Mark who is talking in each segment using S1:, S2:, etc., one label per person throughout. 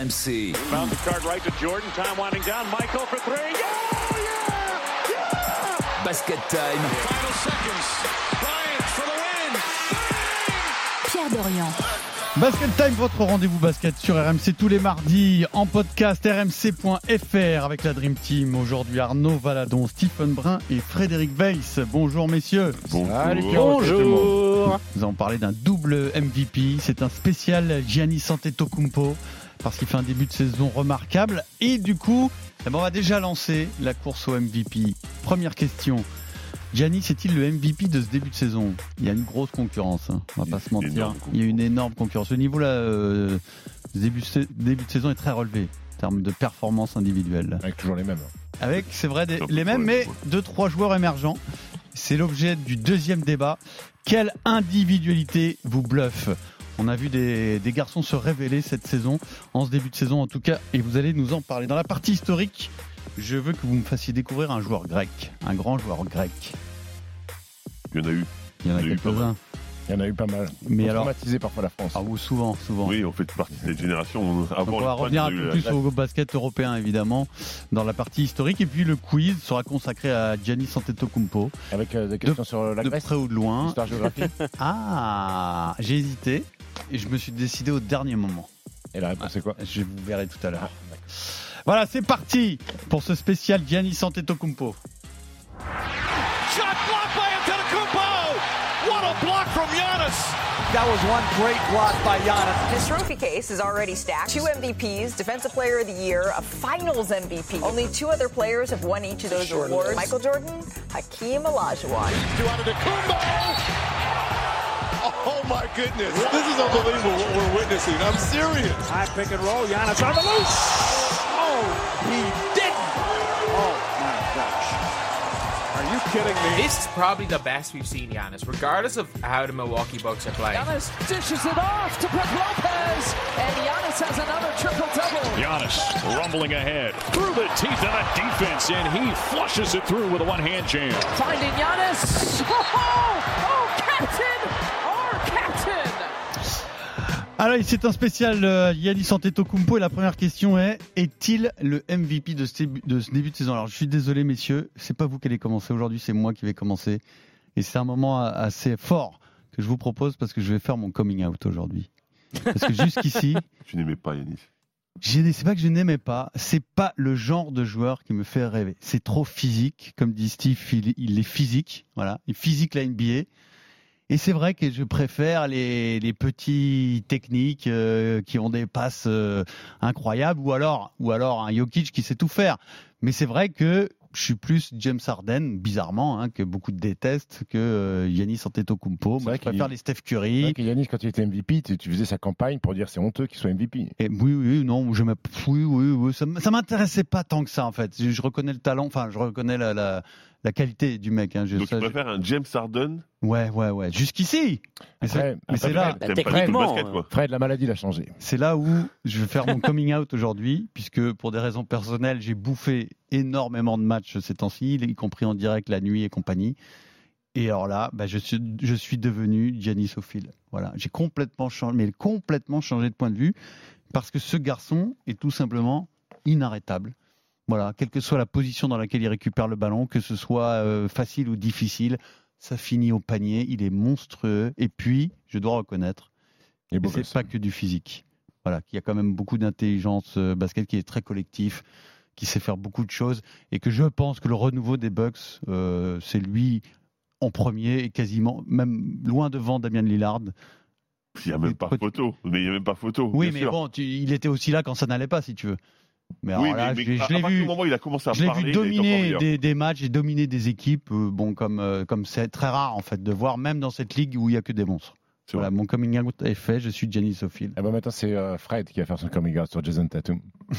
S1: RMC.
S2: Found the card right to Jordan. Time winding down. Michael for three. Yeah!
S1: Basket Time.
S2: Final seconds. Bryant for the win.
S3: Pierre Dorian.
S4: Basket Time, votre rendez-vous basket sur RMC tous les mardis en podcast rmc.fr avec la Dream Team. Aujourd'hui Arnaud Valadon, Stephen Brun et Frédéric Weiss. Bonjour messieurs.
S5: Bonjour.
S4: Nous allons parler d'un double MVP. C'est un spécial Giannis Antetokounmpo parce qu'il fait un début de saison remarquable. Et du coup, on va déjà lancer la course au MVP. Première question. Giannis est-il le MVP de ce début de saison ? Il y a une grosse concurrence, on va pas se mentir. Il y a une énorme concurrence. Le niveau là, début de saison est très relevé en termes de performance individuelle.
S5: Avec toujours les mêmes.
S4: Avec, c'est vrai, les mêmes, mais 2-3 joueurs émergents. C'est l'objet du deuxième débat. Quelle individualité vous bluffe ? On a vu des garçons se révéler cette saison, en ce début de saison en tout cas, et vous allez nous en parler. Dans la partie historique, je veux que vous me fassiez découvrir un joueur grec, un grand joueur grec.
S6: Il y en a eu.
S4: Il y en a quelques-uns.
S5: Il y en a eu pas mal.
S4: Mais alors,
S5: traumatisé parfois la France.
S4: Ah, vous, souvent.
S6: Oui, on fait partie de cette génération.
S4: Donc on va revenir un peu plus au basket européen, évidemment, dans la partie historique. Et puis le quiz sera consacré à Giannis Antetokounmpo.
S5: Avec des questions sur la
S4: de
S5: Grèce,
S4: près ou de loin.
S5: histoire géographie.
S4: Ah, j'ai hésité et je me suis décidé au dernier moment.
S5: Et la réponse c'est quoi ?
S4: Je vous verrai tout à l'heure. Voilà, c'est parti pour ce spécial Giannis Antetokounmpo.
S2: Shot blocked by Antetokounmpo. What a block from Giannis.
S7: That was one great block by Giannis.
S8: His trophy case is already stacked. 2 MVPs, Defensive Player of the Year, a Finals MVP. Only 2 other players have won each of those awards. Michael Jordan, Hakeem Olajuwon.
S2: To Antetokounmpo. Oh my goodness. This is unbelievable what we're witnessing. I'm serious.
S7: High pick and roll. Giannis on the loose. Oh, he didn't. Oh my gosh.
S2: Are you kidding me?
S9: This is probably the best we've seen Giannis, regardless of how the Milwaukee Bucks are playing.
S7: Giannis dishes it off to Brook Lopez, and Giannis has another triple-double.
S2: Giannis rumbling ahead through the teeth of that defense, and he flushes it through with a one-hand jam.
S7: Finding Giannis. Oh, captain! Our captain!
S4: Alors, c'est un spécial Giannis Antetokounmpo et la première question est-il le MVP de ce début de saison ? Alors, je suis désolé, messieurs, c'est pas vous qui allez commencer aujourd'hui, c'est moi qui vais commencer. Et c'est un moment assez fort que je vous propose parce que je vais faire mon coming out aujourd'hui. Parce que jusqu'ici...
S6: Tu n'aimais pas Giannis ?
S4: C'est pas que je n'aimais pas, c'est pas le genre de joueur qui me fait rêver. C'est trop physique, comme dit Steve, il est physique, voilà, il physique la NBA. Et c'est vrai que je préfère les petits techniques qui ont des passes incroyables ou alors un Jokic qui sait tout faire. Mais c'est vrai que je suis plus James Harden, bizarrement, que beaucoup détestent, que Giannis Antetokounmpo. Moi, je préfère les Steph Curry.
S5: C'est vrai que Giannis, quand il était MVP, tu faisais sa campagne pour dire c'est honteux qu'il soit MVP.
S4: Et oui, ça m'intéressait pas tant que ça en fait. Je reconnais le talent, enfin je reconnais la qualité du mec.
S6: Donc tu préfères un James Harden ?
S4: Ouais. Jusqu'ici. Mais c'est là.
S6: Techniquement,
S5: Fred, la maladie l'a changé.
S4: C'est là où je vais faire mon coming out aujourd'hui, puisque pour des raisons personnelles, j'ai bouffé énormément de matchs ces temps-ci, y compris en direct la nuit et compagnie. Et alors là, je suis devenu Giannisophile. Voilà, j'ai complètement changé de point de vue, parce que ce garçon est tout simplement inarrêtable. Voilà, quelle que soit la position dans laquelle il récupère le ballon, que ce soit facile ou difficile, ça finit au panier, il est monstrueux. Et puis, je dois reconnaître, c'est pas que du physique. Voilà, qu'il y a quand même beaucoup d'intelligence basket qui est très collectif, qui sait faire beaucoup de choses, et que je pense que le renouveau des Bucks, c'est lui en premier et quasiment, même loin devant Damian Lillard.
S6: Il n'y a même pas photo.
S4: Oui, mais sûr. Bon, il était aussi là quand ça n'allait pas, si tu veux. Mais alors là, je l'ai vu.
S6: Moment, il a commencé à
S4: je l'ai
S6: parler,
S4: vu dominer des matchs et dominer des équipes. Comme c'est très rare en fait de voir, même dans cette ligue où il y a que des monstres. Voilà, mon coming out est fait. Je suis Giannisophile.
S5: Et maintenant c'est Fred qui va faire son coming out sur Jason Tatum.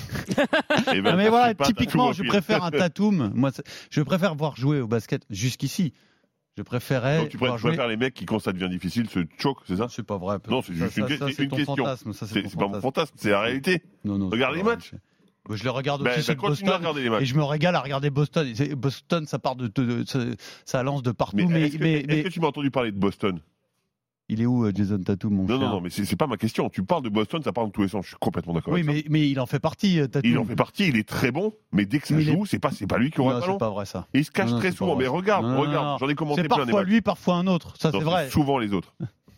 S4: Mais voilà, typiquement, je préfère un Tatum. Moi, je préfère voir jouer au basket jusqu'ici. Je préférais.
S6: Donc tu préfères les mecs qui, quand ça devient difficile, se choquent, c'est ça ?
S4: C'est pas vrai.
S6: Non, c'est juste une question.
S4: Fantasme,
S6: c'est pas mon fantasme, c'est la réalité.
S4: Non,
S6: regarde les matchs.
S4: Je les regarde aussi sur Boston
S6: et
S4: je me régale à regarder Boston. Boston, ça part ça lance de partout.
S6: Mais est-ce que tu m'as entendu parler de Boston ?
S4: Il est où Jason Tatum, mon cher ?
S6: Non, mais c'est pas ma question. Tu parles de Boston, ça part dans tous les sens. Je suis complètement d'accord.
S4: Oui, mais il en fait partie, Tatum.
S6: Il en fait partie, il est très bon, mais dès que ça joue, c'est pas lui qui aura le ballon.
S4: C'est pas vrai ça.
S6: Et il se cache très souvent. Mais regarde, j'en ai commenté plein des matchs.
S4: C'est parfois lui, parfois un autre. Ça, c'est vrai.
S6: Souvent les autres.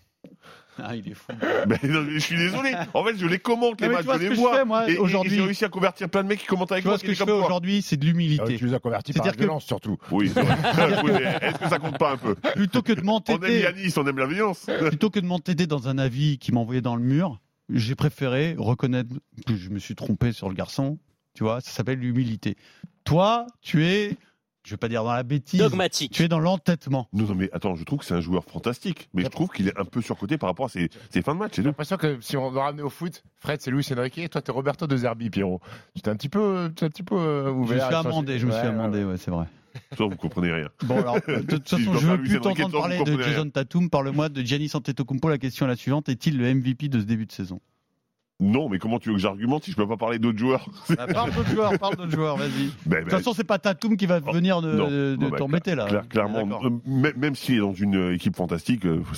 S4: Ah, il est fou.
S6: Je suis désolé. En fait, je les commente, les matchs, je les vois. Et j'ai réussi à convertir plein de mecs qui commentent avec moi.
S4: Ce que je fais aujourd'hui, c'est de l'humilité.
S5: Tu les as convertis par la violence, surtout.
S6: Oui, c'est vrai. Est-ce que ça compte pas un peu ?
S4: Plutôt que de m'entêter.
S6: On aime Yanis, on aime la violence.
S4: Plutôt que de m'entêter dans un avis qui m'envoyait dans le mur, j'ai préféré reconnaître que je me suis trompé sur le garçon. Tu vois, ça s'appelle l'humilité. Toi, tu es... Je vais pas dire dans la bêtise.
S1: Dogmatique.
S4: Tu es dans l'entêtement.
S6: Non, mais attends, je trouve que c'est un joueur fantastique. Mais je trouve qu'il est un peu surcoté par rapport à ses fins de match.
S5: J'ai l'impression que si on doit ramener au foot, Fred, c'est Luis Enrique et toi, t'es Roberto De Zerbi, Pierrot. Tu un petit peu ouvert.
S4: Je me suis amendé, ouais, c'est vrai.
S6: Toi, vous comprenez rien.
S4: Bon, alors, de toute façon, je veux plus t'entendre parler de Jason Tatum. Parle-moi de Giannis Antetokounmpo. La question est la suivante. Est-il le MVP de ce début de saison ?
S6: Non, mais comment tu veux que j'argumente si je peux pas parler d'autres joueurs ?
S4: Parle d'autres joueurs, vas-y. De toute façon, c'est pas Tatum qui va venir t'embêter là.
S6: Clairement, même s'il est dans une équipe fantastique,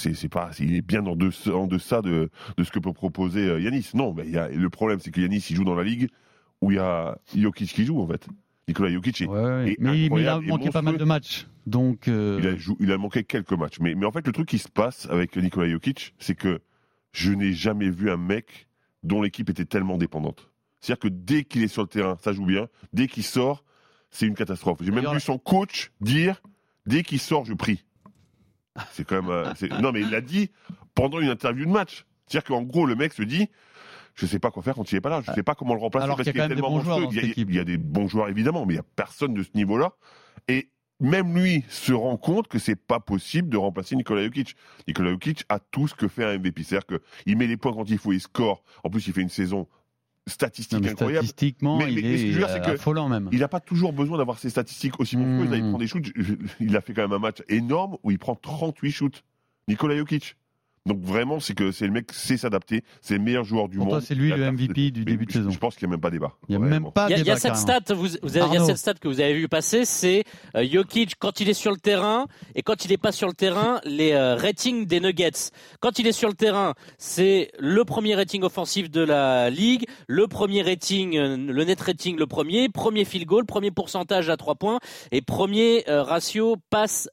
S6: il est bien en deçà de ce que peut proposer Yanis. Non, mais le problème, c'est que Yanis, il joue dans la ligue où il y a Jokic qui joue en fait. Nikola Jokic est
S4: mais il a manqué pas mal de matchs. Donc
S6: il a manqué quelques matchs. Mais en fait, le truc qui se passe avec Nikola Jokic, c'est que je n'ai jamais vu un mec dont l'équipe était tellement dépendante. C'est-à-dire que dès qu'il est sur le terrain, ça joue bien. Dès qu'il sort, c'est une catastrophe. J'ai même vu son coach dire « Dès qu'il sort, je prie ». C'est quand même... Non, mais il l'a dit pendant une interview de match. C'est-à-dire qu'en gros, le mec se dit « Je ne sais pas quoi faire quand il n'est pas là. Je ne sais pas comment le remplacer parce qu'il est tellement monstrueux. » Il y a des bons joueurs, évidemment, mais il n'y a personne de ce niveau-là. Et même lui se rend compte que c'est pas possible de remplacer Nikola Jokic. Nikola Jokic a tout ce que fait un MVP. C'est-à-dire qu'il met les points quand il faut, il score. En plus, il fait une saison statistique incroyable.
S4: Statistiquement, il est affolant même.
S6: Il n'a pas toujours besoin d'avoir ces statistiques aussi monstrueuses. Là, il prend des shoots. Il a fait quand même un match énorme où il prend 38 shoots. Nikola Jokic. Donc vraiment, c'est le mec sait s'adapter, c'est le meilleur joueur du monde.
S4: Pour toi, c'est lui le MVP du début de saison.
S6: Je pense qu'il n'y a même pas débat.
S1: Il y a cette stat, il y a cette stat que vous avez vu passer, c'est Jokic quand il est sur le terrain et quand il n'est pas sur le terrain, les ratings des Nuggets. Quand il est sur le terrain, c'est le premier rating offensif de la ligue, le premier rating, le net rating le premier field goal, premier pourcentage à 3 points et premier ratio passe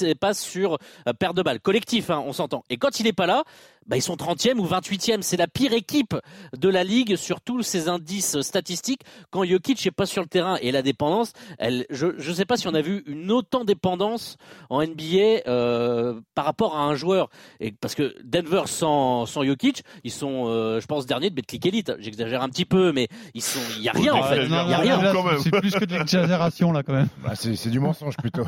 S1: sur perte de balle. Collectif, hein, on s'entend. Et quand il est pas là, ils sont 30e ou 28e. C'est la pire équipe de la ligue sur tous ces indices statistiques quand Jokic n'est pas sur le terrain. Et la dépendance, je ne sais pas si on a vu une autant dépendance en NBA par rapport à un joueur. Et parce que Denver sans Jokic, ils sont, je pense, derniers de Betclic Elite. J'exagère un petit peu, mais il n'y a rien en fait. Il y a rien.
S4: C'est plus que de l'exagération là quand même.
S5: C'est du mensonge plutôt.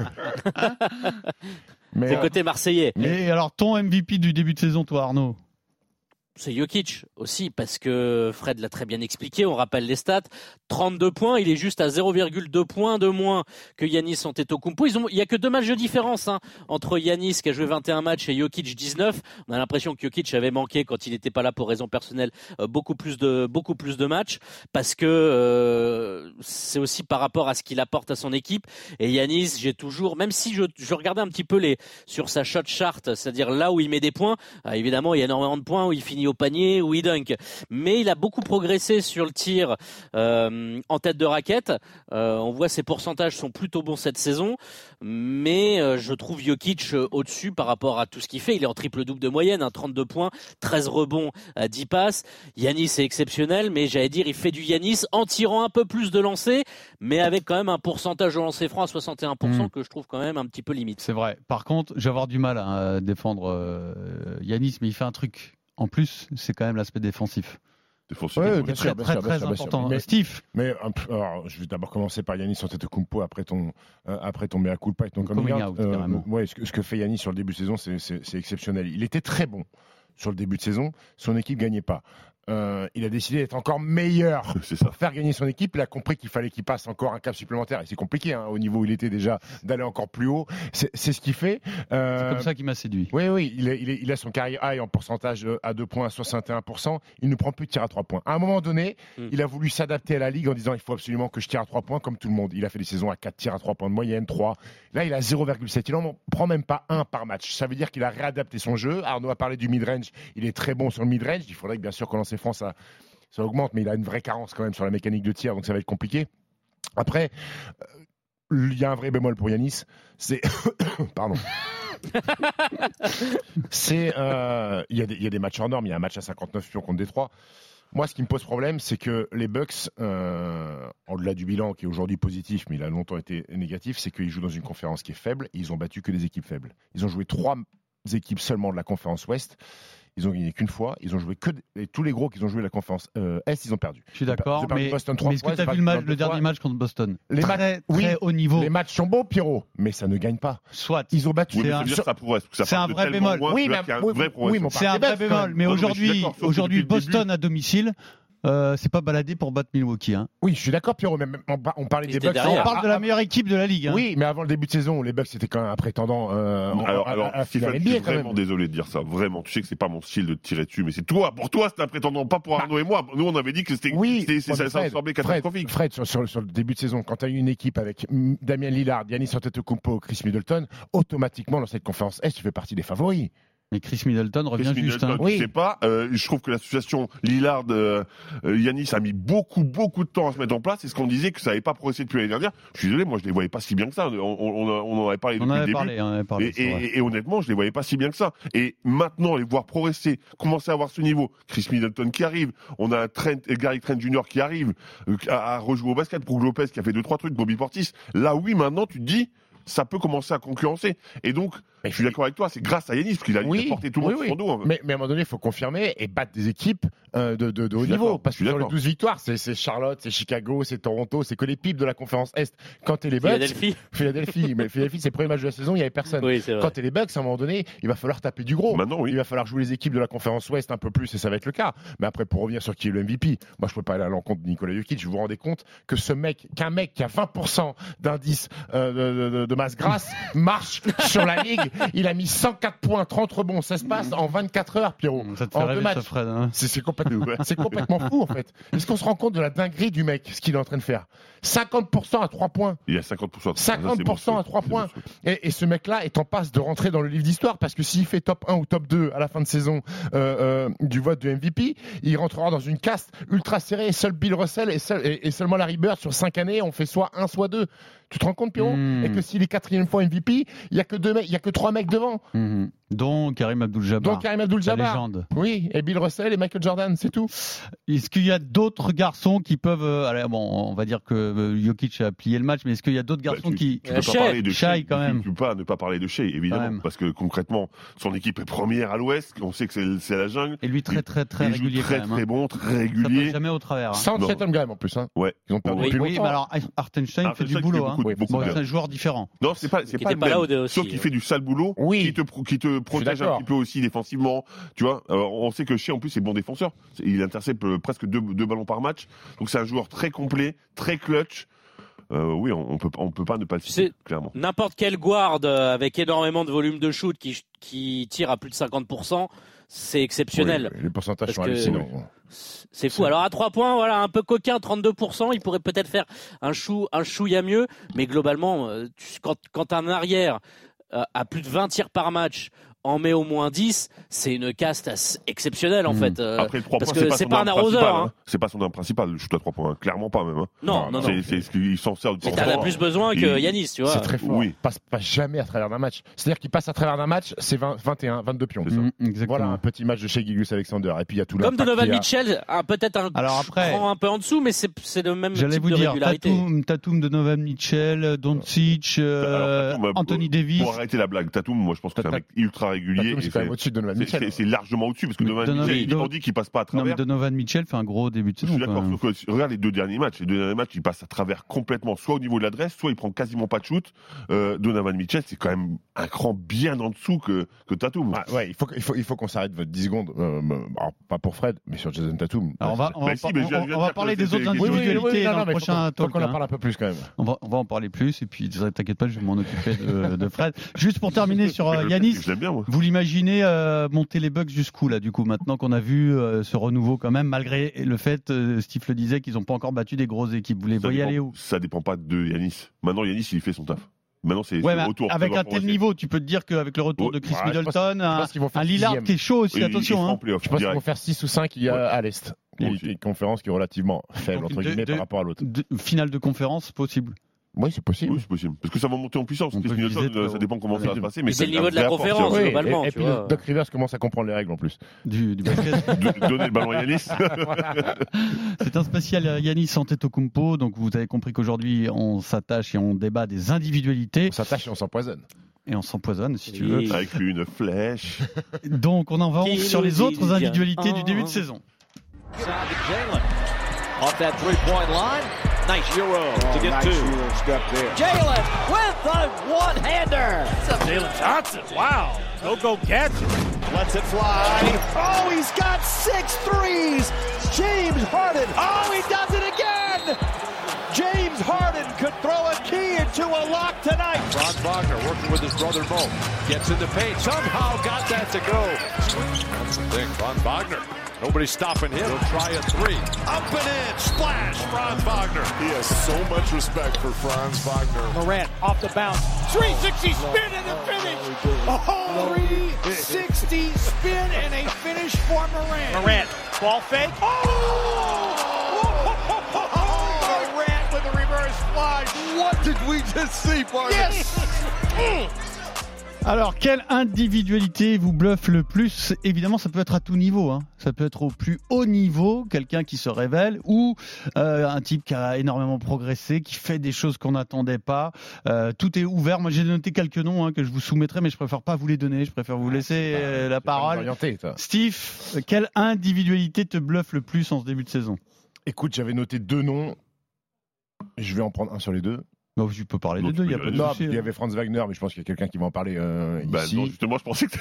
S1: C'est le côté marseillais.
S4: Et alors, ton MVP du début de saison, toi, Arnaud ?
S1: C'est Jokic aussi, parce que Fred l'a très bien expliqué, on rappelle les stats, 32 points, il est juste à 0,2 points de moins que Giannis Antetokounmpo. Il y a que 2 matchs de différence entre Giannis qui a joué 21 matchs et Jokic 19. On a l'impression que Jokic avait manqué quand il n'était pas là pour raison personnelle beaucoup plus de matchs, parce que c'est aussi par rapport à ce qu'il apporte à son équipe. Et Giannis, j'ai toujours, même si je regardais un petit peu sur sa shot chart, c'est-à-dire là où il met des points, évidemment il y a énormément de points où il finit au panier ou il dunk, mais il a beaucoup progressé sur le tir en tête de raquette. On voit ses pourcentages sont plutôt bons cette saison, mais je trouve Jokic au-dessus par rapport à tout ce qu'il fait. Il est en triple-double de moyenne, 32 points, 13 rebonds, 10 passes. Giannis est exceptionnel, mais j'allais dire il fait du Giannis en tirant un peu plus de lancers, mais avec quand même un pourcentage de lancers francs à 61% que je trouve quand même un petit peu limite.
S4: C'est vrai. Par contre, je vais avoir du mal à défendre Giannis, mais il fait un truc. En plus, c'est quand même l'aspect défensif.
S5: Ouais, bien sûr,
S4: très important.
S5: Mais,
S4: Steve.
S5: Mais alors, je vais d'abord commencer par Giannis Antetokounmpo après ton mea culpa et ton coming out. Ce que fait Giannis sur le début de saison, c'est exceptionnel. Il était très bon sur le début de saison. Son équipe gagnait pas. il a décidé d'être encore meilleur
S6: C'est ça.
S5: pour faire gagner son équipe. Il a compris qu'il fallait qu'il passe encore un cap supplémentaire. Et c'est compliqué, au niveau où il était déjà, d'aller encore plus haut. C'est ce qu'il fait.
S4: C'est comme ça qu'il m'a séduit.
S5: Oui, il a son carry high en pourcentage à 2 points à 61%. Il ne prend plus de tir à 3 points. À un moment donné, il a voulu s'adapter à la ligue en disant il faut absolument que je tire à 3 points comme tout le monde. Il a fait des saisons à 4 tirs à 3 points de moyenne, 3. Là, il a 0,7. Il n'en prend même pas un par match. Ça veut dire qu'il a réadapté son jeu. Arnaud a parlé du mid-range. Il est très bon sur le mid-range. Il faudrait que, bien sûr, qu'on lance France, ça augmente, mais il a une vraie carence quand même sur la mécanique de tir, donc ça va être compliqué. Après, il y a un vrai bémol pour Giannis, c'est... Pardon. Il y a des matchs hors normes, il y a un match à 59 pions contre Détroit. Moi, ce qui me pose problème, c'est que les Bucks, au-delà du bilan qui est aujourd'hui positif, mais il a longtemps été négatif, c'est qu'ils jouent dans une conférence qui est faible et ils ont battu que des équipes faibles. Ils ont joué 3 équipes seulement de la conférence Ouest. Ils ont gagné qu'une fois. Ils ont joué et tous les gros qu'ils ont joué la conférence Est, ils ont perdu.
S4: Je suis d'accord, mais
S5: Boston 3
S4: est-ce que tu as vu le dernier match contre Boston? Très haut niveau.
S5: Les matchs sont beaux, Pierrot, mais ça ne gagne pas.
S4: Soit.
S5: Ils ont battu.
S4: C'est un vrai bémol. C'est un vrai bémol. Mais aujourd'hui, Boston à domicile. C'est pas baladé pour battre Milwaukee.
S5: Oui, je suis d'accord, Pierrot. Mais on parlait des Bucks.
S4: On parle de la meilleure équipe de la ligue.
S5: Oui, mais avant le début de saison, les Bucks c'était quand même un prétendant.
S6: Alors, Stéphane, je suis vraiment désolé de dire ça. Vraiment, tu sais que c'est pas mon style de te tirer dessus, mais c'est toi. Pour toi, c'est un prétendant, pas pour Arnaud et moi. Nous, on avait dit que c'était. Ça semblait catastrophique.
S5: Fred, sur le début de saison, quand tu as eu une équipe avec Damian Lillard, Giannis Antetokounmpo, Chris Middleton, automatiquement dans cette conférence Est, tu fais partie des favoris.
S4: Mais Chris Middleton revient juste.
S6: Je sais pas. Je trouve que l'association Lillard, Giannis a mis beaucoup de temps à se mettre en place. Et ce qu'on disait que ça n'avait pas progressé depuis l'année dernière. Je suis désolé, moi je les voyais pas si bien que ça. On en avait parlé depuis le début. Et honnêtement, je les voyais pas si bien que ça. Et maintenant, les voir progresser, commencer à avoir ce niveau. Chris Middleton qui arrive. On a Gary Trent Jr. qui arrive à rejouer au basket. Brook Lopez qui a fait 2-3 trucs. Bobby Portis. Là, oui, maintenant, tu te dis. Ça peut commencer à concurrencer. Et donc, je suis d'accord avec toi, c'est grâce à Giannis, parce qu'il a porté tout le monde sur son dos.
S5: Mais à un moment donné, il faut confirmer et battre des équipes de haut niveau. Parce que sur les 12 victoires, c'est Charlotte, c'est Chicago, c'est Toronto, c'est que les pipes de la conférence Est. Quand t'es les Bucks. Philadelphie. Mais Philadelphie, c'est le premier match de la saison, il n'y avait personne.
S1: Oui,
S5: quand t'es les Bucks, à un moment donné, il va falloir taper du gros.
S6: Maintenant,
S5: il va falloir jouer les équipes de la conférence Ouest un peu plus, et ça va être le cas. Mais après, pour revenir sur qui est le MVP, moi, je peux pas aller à l'encontre de Nikola Jokic. Vous vous rendez compte que qu'un mec qui a 20% d'indice de masse grasse, marche sur la ligue. Il a mis 104 points, 30 rebonds. Ça se passe en 24 heures, Pierrot.
S4: Ça te fait rêver, ça, Fred.
S5: C'est complètement fou, en fait. Est-ce qu'on se rend compte de la dinguerie du mec, ce qu'il est en train de faire? 50% à 3 points.
S6: Il y a 50%.
S5: 50% à 3 points. Et ce mec-là est en passe de rentrer dans le livre d'histoire parce que s'il fait top 1 ou top 2 à la fin de saison du vote de MVP, il rentrera dans une caste ultra serrée. Et seul Bill Russell et seulement Larry Bird sur 5 années ont fait soit 1 soit 2. Tu te rends compte, Pierrot? Et que s'il est 4e fois MVP, il y a que 3 mecs devant.
S4: Dont Karim Abdul-Jabbar. La légende.
S5: Oui, et Bill Russell et Michael Jordan, c'est tout.
S4: Est-ce qu'il y a d'autres garçons qui peuvent... on va dire que Jokic a plié le match, mais est-ce qu'il y a d'autres garçons qui...
S6: Tu peux pas parler de Shai,
S4: quand même.
S6: Tu peux pas ne pas parler de Shai, évidemment. Parce que concrètement, son équipe est première à l'ouest. On sait que c'est la jungle.
S4: Et lui, très régulier.
S6: Très bon, très régulier.
S4: Ça passe jamais au travers.
S5: Sans Chatham Graham en plus.
S6: Ouais.
S5: Ils ont perdu depuis longtemps.
S4: Oui, mais alors Hartenstein fait du boulot. C'est un joueur différent.
S6: Non, c'est pas le même. Sauf qu'il fait du sale boulot. Qui te protège un petit peu aussi défensivement, tu vois. On sait que Shai en plus est bon défenseur. Il intercepte presque 2 ballons par match. Donc c'est un joueur très complet, très clutch. Oui, on peut pas ne pas le citer, clairement.
S1: N'importe quel guard avec énormément de volume de shoot qui tire à plus de 50%, c'est exceptionnel.
S5: Oui, les pourcentages sont hallucinants.
S1: C'est fou. Alors à 3 points, voilà, un peu coquin, 32%, il pourrait peut-être faire un chouïa mieux, mais globalement, quand un arrière a plus de 20 tirs par match, en met au moins 10, c'est une caste exceptionnelle en fait.
S6: Après le 3
S1: parce
S6: points,
S1: que c'est pas un arroseur.
S6: C'est pas son arme principale, le shoot à 3 points. Clairement pas même.
S1: Non.
S6: C'est ce qu'il s'en sert de temps en temps.
S1: T'en as plus besoin que Giannis, tu vois.
S5: C'est très fort.
S6: Oui.
S5: Passe jamais à travers d'un match. C'est-à-dire qu'il passe à travers d'un match, c'est 21, 22 pions. Voilà un petit match de Shai Gilgeous-Alexander. Et puis il y a tout
S1: comme Donovan Mitchell, peut-être un peu en dessous, mais c'est le même type de régularité.
S4: Tatum, Donovan Mitchell, Doncic, Anthony Davis.
S6: Pour arrêter la blague, Tatum, moi je pense que c'est un mec ultra régulier.
S5: C'est quand même au-dessus de Donovan Mitchell.
S6: C'est largement au-dessus parce que Donovan Mitchell, on dit qu'il passe pas à travers.
S4: Non, mais Donovan Mitchell fait un gros début de saison.
S6: Je suis d'accord. Regarde les deux derniers matchs. Les deux derniers matchs, il passe à travers complètement, soit au niveau de l'adresse, soit il prend quasiment pas de shoot. Donovan Mitchell, c'est quand même un cran bien en dessous que Tatum.
S5: Ah, ouais, il faut qu'on s'arrête 10 secondes. Alors, pas pour Fred, mais sur Jason Tatum.
S4: Alors on va parler des autres individualités dans le prochain talk.
S5: On en parle un peu plus quand même.
S4: On va en parler plus et puis t'inquiète pas, je vais m'en occuper de Fred. Juste pour terminer sur Giannis, vous l'imaginez monter les Bucks jusqu'où là du coup maintenant qu'on a vu ce renouveau quand même malgré le fait, Steve le disait, qu'ils n'ont pas encore battu des grosses équipes. Vous les voyez aller où?
S6: Ça dépend pas de Giannis. Maintenant Giannis il fait son taf. Maintenant, c'est
S4: le
S6: retour.
S4: Avec un tel niveau, tu peux te dire qu'avec le retour de Chris Middleton, un Lillard qui est chaud aussi, attention.
S5: Je pense qu'ils vont faire 6 ou 5 à l'Est. Une conférence qui est relativement faible, entre guillemets, par rapport à l'autre.
S4: Finale de conférence possible.
S5: Oui, c'est possible.
S6: Oui, c'est possible. Parce que ça va monter en puissance. Chris Middleton, ça dépend comment ça va se passer. Mais
S1: c'est le niveau de la conférence, globalement.
S5: Et puis Doc Rivers commence à comprendre les règles en plus.
S4: Du basket.
S6: Donner le ballon à Giannis.
S4: C'est un spécial Giannis Antetokounmpo. Donc vous avez compris qu'aujourd'hui, on s'attache et on débat des individualités.
S5: On s'attache et on s'empoisonne.
S4: Et on s'empoisonne, si tu veux.
S6: Avec une flèche.
S4: Donc on en va sur les autres individualités du début de saison.
S7: Off that three-point line. Nice Euro to get two. Jalen with a one-hander. What's up, Jalen Johnson? Wow. Go catch it. Lets it fly. Oh, he's got 6 threes. James Harden. Oh, he does it again. James Harden could throw a key into a lock tonight. Franz Wagner working with his brother Mo. Gets in the paint. Somehow got that to go. That's the thing. Franz Wagner. Nobody's stopping him. He'll try a 3. Up and in. Splash. Franz Wagner. He has so much respect for Franz Wagner. Morant off the bounce. 360 spin and a finish. Oh, 360 spin and a finish for Morant. Morant. Ball fake. Oh! Morant with a reverse flush. What did we just see, Barney? Yes!
S4: Alors, quelle individualité vous bluffe le plus? Évidemment, ça peut être à tout niveau. Ça peut être au plus haut niveau, quelqu'un qui se révèle, ou un type qui a énormément progressé, qui fait des choses qu'on n'attendait pas. Tout est ouvert. Moi, j'ai noté quelques noms que je vous soumettrai, mais je préfère pas vous les donner. Je préfère vous laisser la parole. Steve, quelle individualité te bluffe le plus en ce début de saison?
S5: Écoute, j'avais noté 2 noms. Je vais en prendre un sur les 2.
S4: Non, tu peux parler des deux, il n'y a pas de souci.
S5: Il y avait Franz Wagner, mais je pense qu'il y a quelqu'un qui va en parler ici.
S6: Non, justement, je pensais que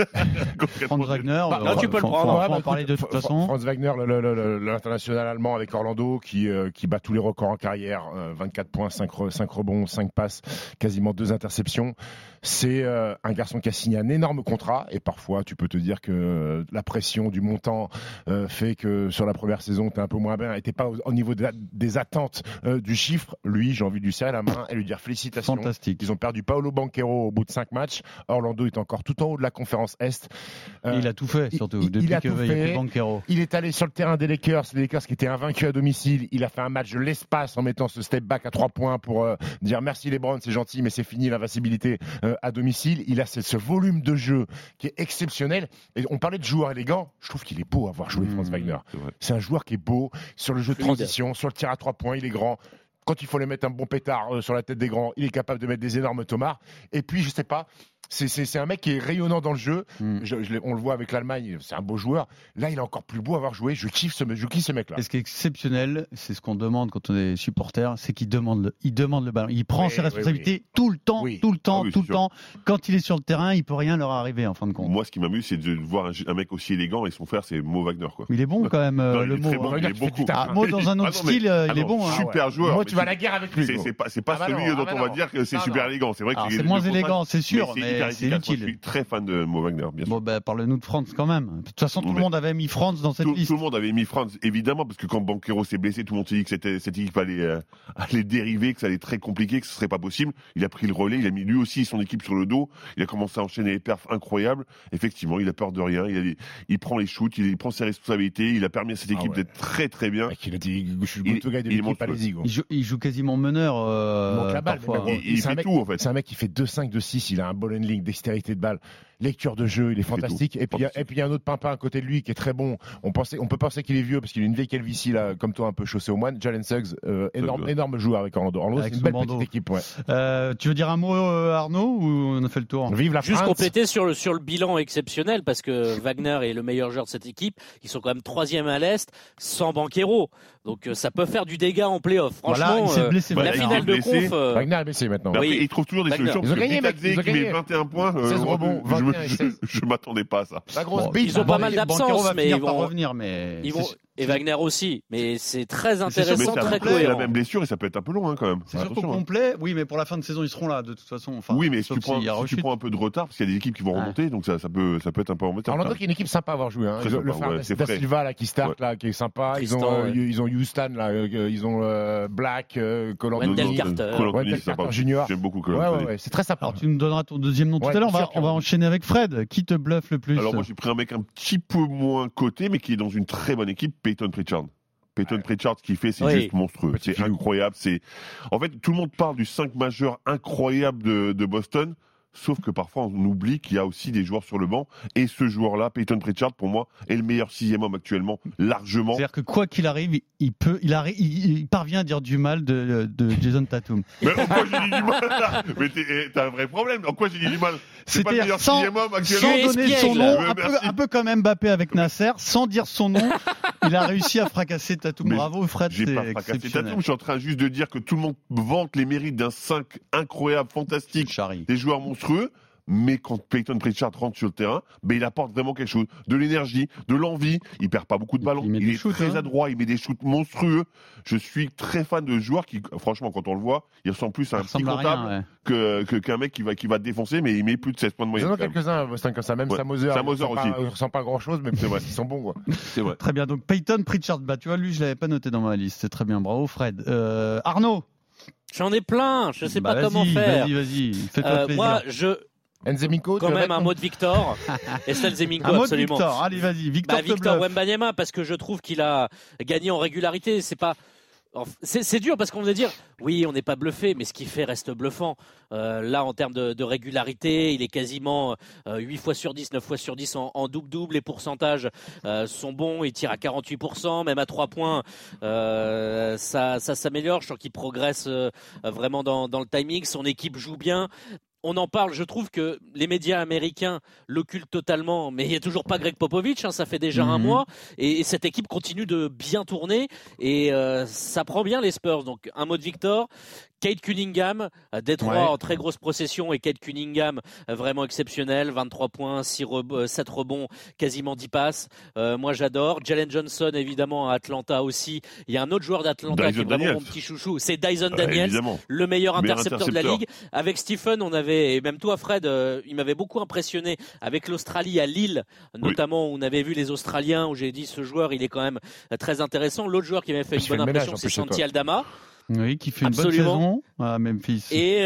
S4: Franz Wagner,
S1: non, tu peux le prendre.
S4: On va en parler de toute façon.
S5: Franz Wagner, l'international allemand avec Orlando, qui bat tous les records en carrière, 24 points, 5 rebonds, 5 passes, quasiment 2 interceptions. C'est un garçon qui a signé un énorme contrat, et parfois tu peux te dire que la pression du montant fait que sur la première saison, tu es un peu moins bien, et tu n'es pas au niveau des attentes du chiffre. Lui, j'ai envie de lui serrer la main et lui dire félicitations.
S4: Fantastique.
S5: Ils ont perdu Paolo Banchero au bout de 5 matchs. Orlando est encore tout en haut de la conférence Est.
S4: Il a tout fait, surtout, depuis qu'il n'y a plus Banchero.
S5: Il est allé sur le terrain des Lakers qui étaient invaincus à domicile. Il a fait un match de l'espace en mettant ce step back à 3 points pour dire merci LeBron, c'est gentil, mais c'est fini l'invincibilité à domicile. Il a ce volume de jeu qui est exceptionnel. Et on parlait de joueur élégant. Je trouve qu'il est beau à voir jouer Franz Wagner. C'est un joueur qui est beau sur le jeu de transition, sur le tir à 3 points. Il est grand. Quand il faut les mettre un bon pétard sur la tête des grands, il est capable de mettre des énormes tomards. Et puis, je sais pas, c'est un mec qui est rayonnant dans le jeu. On le voit avec l'Allemagne, c'est un beau joueur. Là, il est encore plus beau à avoir joué. Je kiffe ce mec-là.
S4: Et ce qui est exceptionnel, c'est ce qu'on demande quand on est supporter, c'est qu'il demande le ballon. Il prend ses responsabilités tout le temps. Quand il est sur le terrain, il peut rien leur arriver en fin de compte.
S6: Moi, ce qui m'amuse, c'est de voir un mec aussi élégant, et son frère, c'est Mo Wagner, quoi.
S4: Il est bon quand même, le Mo.
S6: Il est beaucoup.
S4: Mo dans un autre style, il est bon.
S6: Super joueur.
S5: Moi, tu vas à la guerre avec lui.
S6: C'est pas celui dont on va dire que c'est super élégant. C'est vrai que
S4: c'est moins élégant, c'est sûr, mais c'est utile.
S6: Je suis très fan de Mo Wagner, bien sûr.
S4: Bon, parle-nous de Franz quand même. De toute façon, tout le monde avait mis Franz dans cette liste.
S6: Tout le monde avait mis Franz, évidemment, parce que quand Banchero s'est blessé, tout le monde s'est dit que cette équipe allait dériver, que ça allait être très compliqué, que ce serait pas possible. Il a pris le relais, il a mis lui aussi son équipe sur le dos. Il a commencé à enchaîner les perfs incroyables. Effectivement, il a peur de rien. Il prend les shoots, il prend ses responsabilités. Il a permis à cette équipe d'être très très bien.
S5: Il a dit, je suis le go-to guy de l'équipe, allez-y.
S4: Il joue quasiment meneur.
S5: Il manque la balle.
S6: Il fait tout, en fait.
S5: C'est un mec qui fait 2-5, 2-6. Il a un ball handling, dextérité de balle. lecture de jeu, il est fantastique. Et puis il y a un autre pimpin à côté de lui qui est très bon. On peut penser qu'il est vieux parce qu'il a une vieille calvitie là, comme toi un peu chaussé au moine. Jalen Suggs, énorme joueur avec Orlando. Orlando, c'est une belle petite équipe. Ouais.
S4: Tu veux dire un mot, Arnaud, ou on a fait le tour?
S5: Vive la
S1: Juste
S5: France.
S1: compléter sur le bilan exceptionnel, parce que Wagner est le meilleur joueur de cette équipe. Ils sont quand même 3e à l'Est, sans Banchero. Donc ça peut faire du dégât en play-off. Franchement,
S4: il s'est blessé,
S1: la finale de conf.
S5: Wagner est blessé maintenant.
S1: Oui.
S6: Ils trouvent toujours des solutions.
S5: Ils ont gagné, mec.
S6: Qui met 21 points.
S5: 16 rebonds, 21 et 16.
S6: Je m'attendais pas à ça.
S5: La grosse bite.
S1: Ils ont pas mal d'absences, mais ils vont
S4: revenir. Mais
S1: et Wagner aussi. Mais c'est très
S6: Mais
S1: intéressant, très
S6: c'est
S1: cohérent.
S6: la même blessure et ça peut être un peu long quand même.
S4: c'est sûr qu'au
S6: Attention,
S4: complet, oui, mais pour la fin de saison, ils seront là de toute façon. Enfin,
S6: oui, mais si
S4: sauf
S6: tu prends un peu de retard, parce qu'il y a des équipes qui vont remonter, donc ça peut être un peu embêtant.
S5: Orlando qui est une équipe sympa à avoir joué.
S6: Très sympa,
S5: Le frère
S6: c'est
S5: Da
S6: frais.
S5: Silva là, qui start, là, qui est sympa.
S1: Tristan,
S5: Ils ont Houston, là, ils ont Black,
S1: Wendell Carter.
S6: Wendell Carter
S5: Junior.
S6: J'aime beaucoup
S5: Ouais,
S6: Colin.
S5: ouais, c'est très sympa.
S4: Alors tu nous donneras ton deuxième nom tout
S5: Ouais,
S4: à l'heure.
S5: sûr,
S4: On va enchaîner avec Fred. Qui te bluffe le plus?
S6: Alors moi j'ai pris un mec un petit peu moins coté, mais qui est dans une très bonne équipe, Peyton Pritchard. Pritchard, ce qu'il fait, c'est juste monstrueux. C'est incroyable. En fait, tout le monde parle du 5 majeur incroyable de Boston. Sauf que parfois, on oublie qu'il y a aussi des joueurs sur le banc. Et ce joueur-là, Peyton Pritchard, pour moi, est le meilleur 6e homme actuellement, largement.
S4: C'est-à-dire que quoi qu'il arrive, il parvient à dire du mal de Jason Tatum.
S6: Mais en quoi j'ai dit du mal? Mais t'as un vrai problème. En quoi j'ai dit du mal? C'est pas le meilleur 6e homme actuellement.
S4: Sans donner son nom,
S6: Merci.
S4: un peu comme Mbappé avec Nasser, sans dire son nom, il a réussi à fracasser Tatum.
S6: Mais
S4: Bravo Fred,
S6: j'ai
S4: c'est
S6: pas fracassé
S4: exceptionnel.
S6: Tatum. Je suis en train juste de dire que tout le monde vante les mérites d'un 5 incroyable, fantastique,
S4: Charry.
S6: des joueurs monstrueux. Mais quand Peyton Pritchard rentre sur le terrain, il apporte vraiment quelque chose, de l'énergie, de l'envie. Il perd pas beaucoup de ballons, il est très adroit, il met des shoots monstrueux. Je suis très fan de joueurs qui, franchement, quand on le voit, il ressemble plus à un petit comptable qu'un mec qui va te défoncer, mais il met plus de 16 points de moyenne.
S5: Il y en a quelques-uns, Boston, comme ça, même Samoser aussi. Il ressemble pas à grand chose, mais c'est vrai, ils sont bons, quoi.
S6: C'est vrai.
S4: Très bien, donc Peyton Pritchard, tu vois, lui, je l'avais pas noté dans ma liste. C'est très bien, bravo Fred. Arnaud.
S1: J'en ai plein, je sais pas comment faire.
S4: Vas-y, fais-toi plaisir.
S1: Moi,
S5: Nzeminko,
S1: quand même un mot de Victor. Estelle Zeminko,
S4: un mot de
S1: absolument.
S4: Victor, allez vas-y, Victor
S1: Wembanyama, parce que je trouve qu'il a gagné en régularité. C'est dur parce qu'on veut dire, oui, on n'est pas bluffé, mais ce qu'il fait reste bluffant. Là, en termes de régularité, il est quasiment 8 fois sur 10, 9 fois sur 10 en double-double. Les pourcentages sont bons, il tire à 48%, même à 3 points. Ça s'améliore, je sens qu'il progresse vraiment dans le timing. Son équipe joue bien. On en parle, je trouve que les médias américains l'occultent totalement, mais il n'y a toujours pas Greg Popovich, ça fait déjà un mois, et cette équipe continue de bien tourner, et ça prend bien les Spurs. Donc un mot de Victor, Cade Cunningham, Détroit en très grosse procession, et Cade Cunningham vraiment exceptionnel, 23 points, 7 rebonds, quasiment 10 passes. Moi j'adore. Jalen Johnson évidemment à Atlanta aussi. Il y a un autre joueur d'Atlanta qui est vraiment mon petit chouchou, c'est Dyson Daniels, le meilleur intercepteur de la ligue. Avec Stephen, on avait, et même toi Fred, il m'avait beaucoup impressionné avec l'Australie à Lille, notamment où on avait vu les Australiens, où j'ai dit ce joueur il est quand même très intéressant. L'autre joueur qui m'avait fait une bonne impression, c'est Santi Aldama.
S4: Oui, qui fait une bonne saison à Memphis.
S1: Et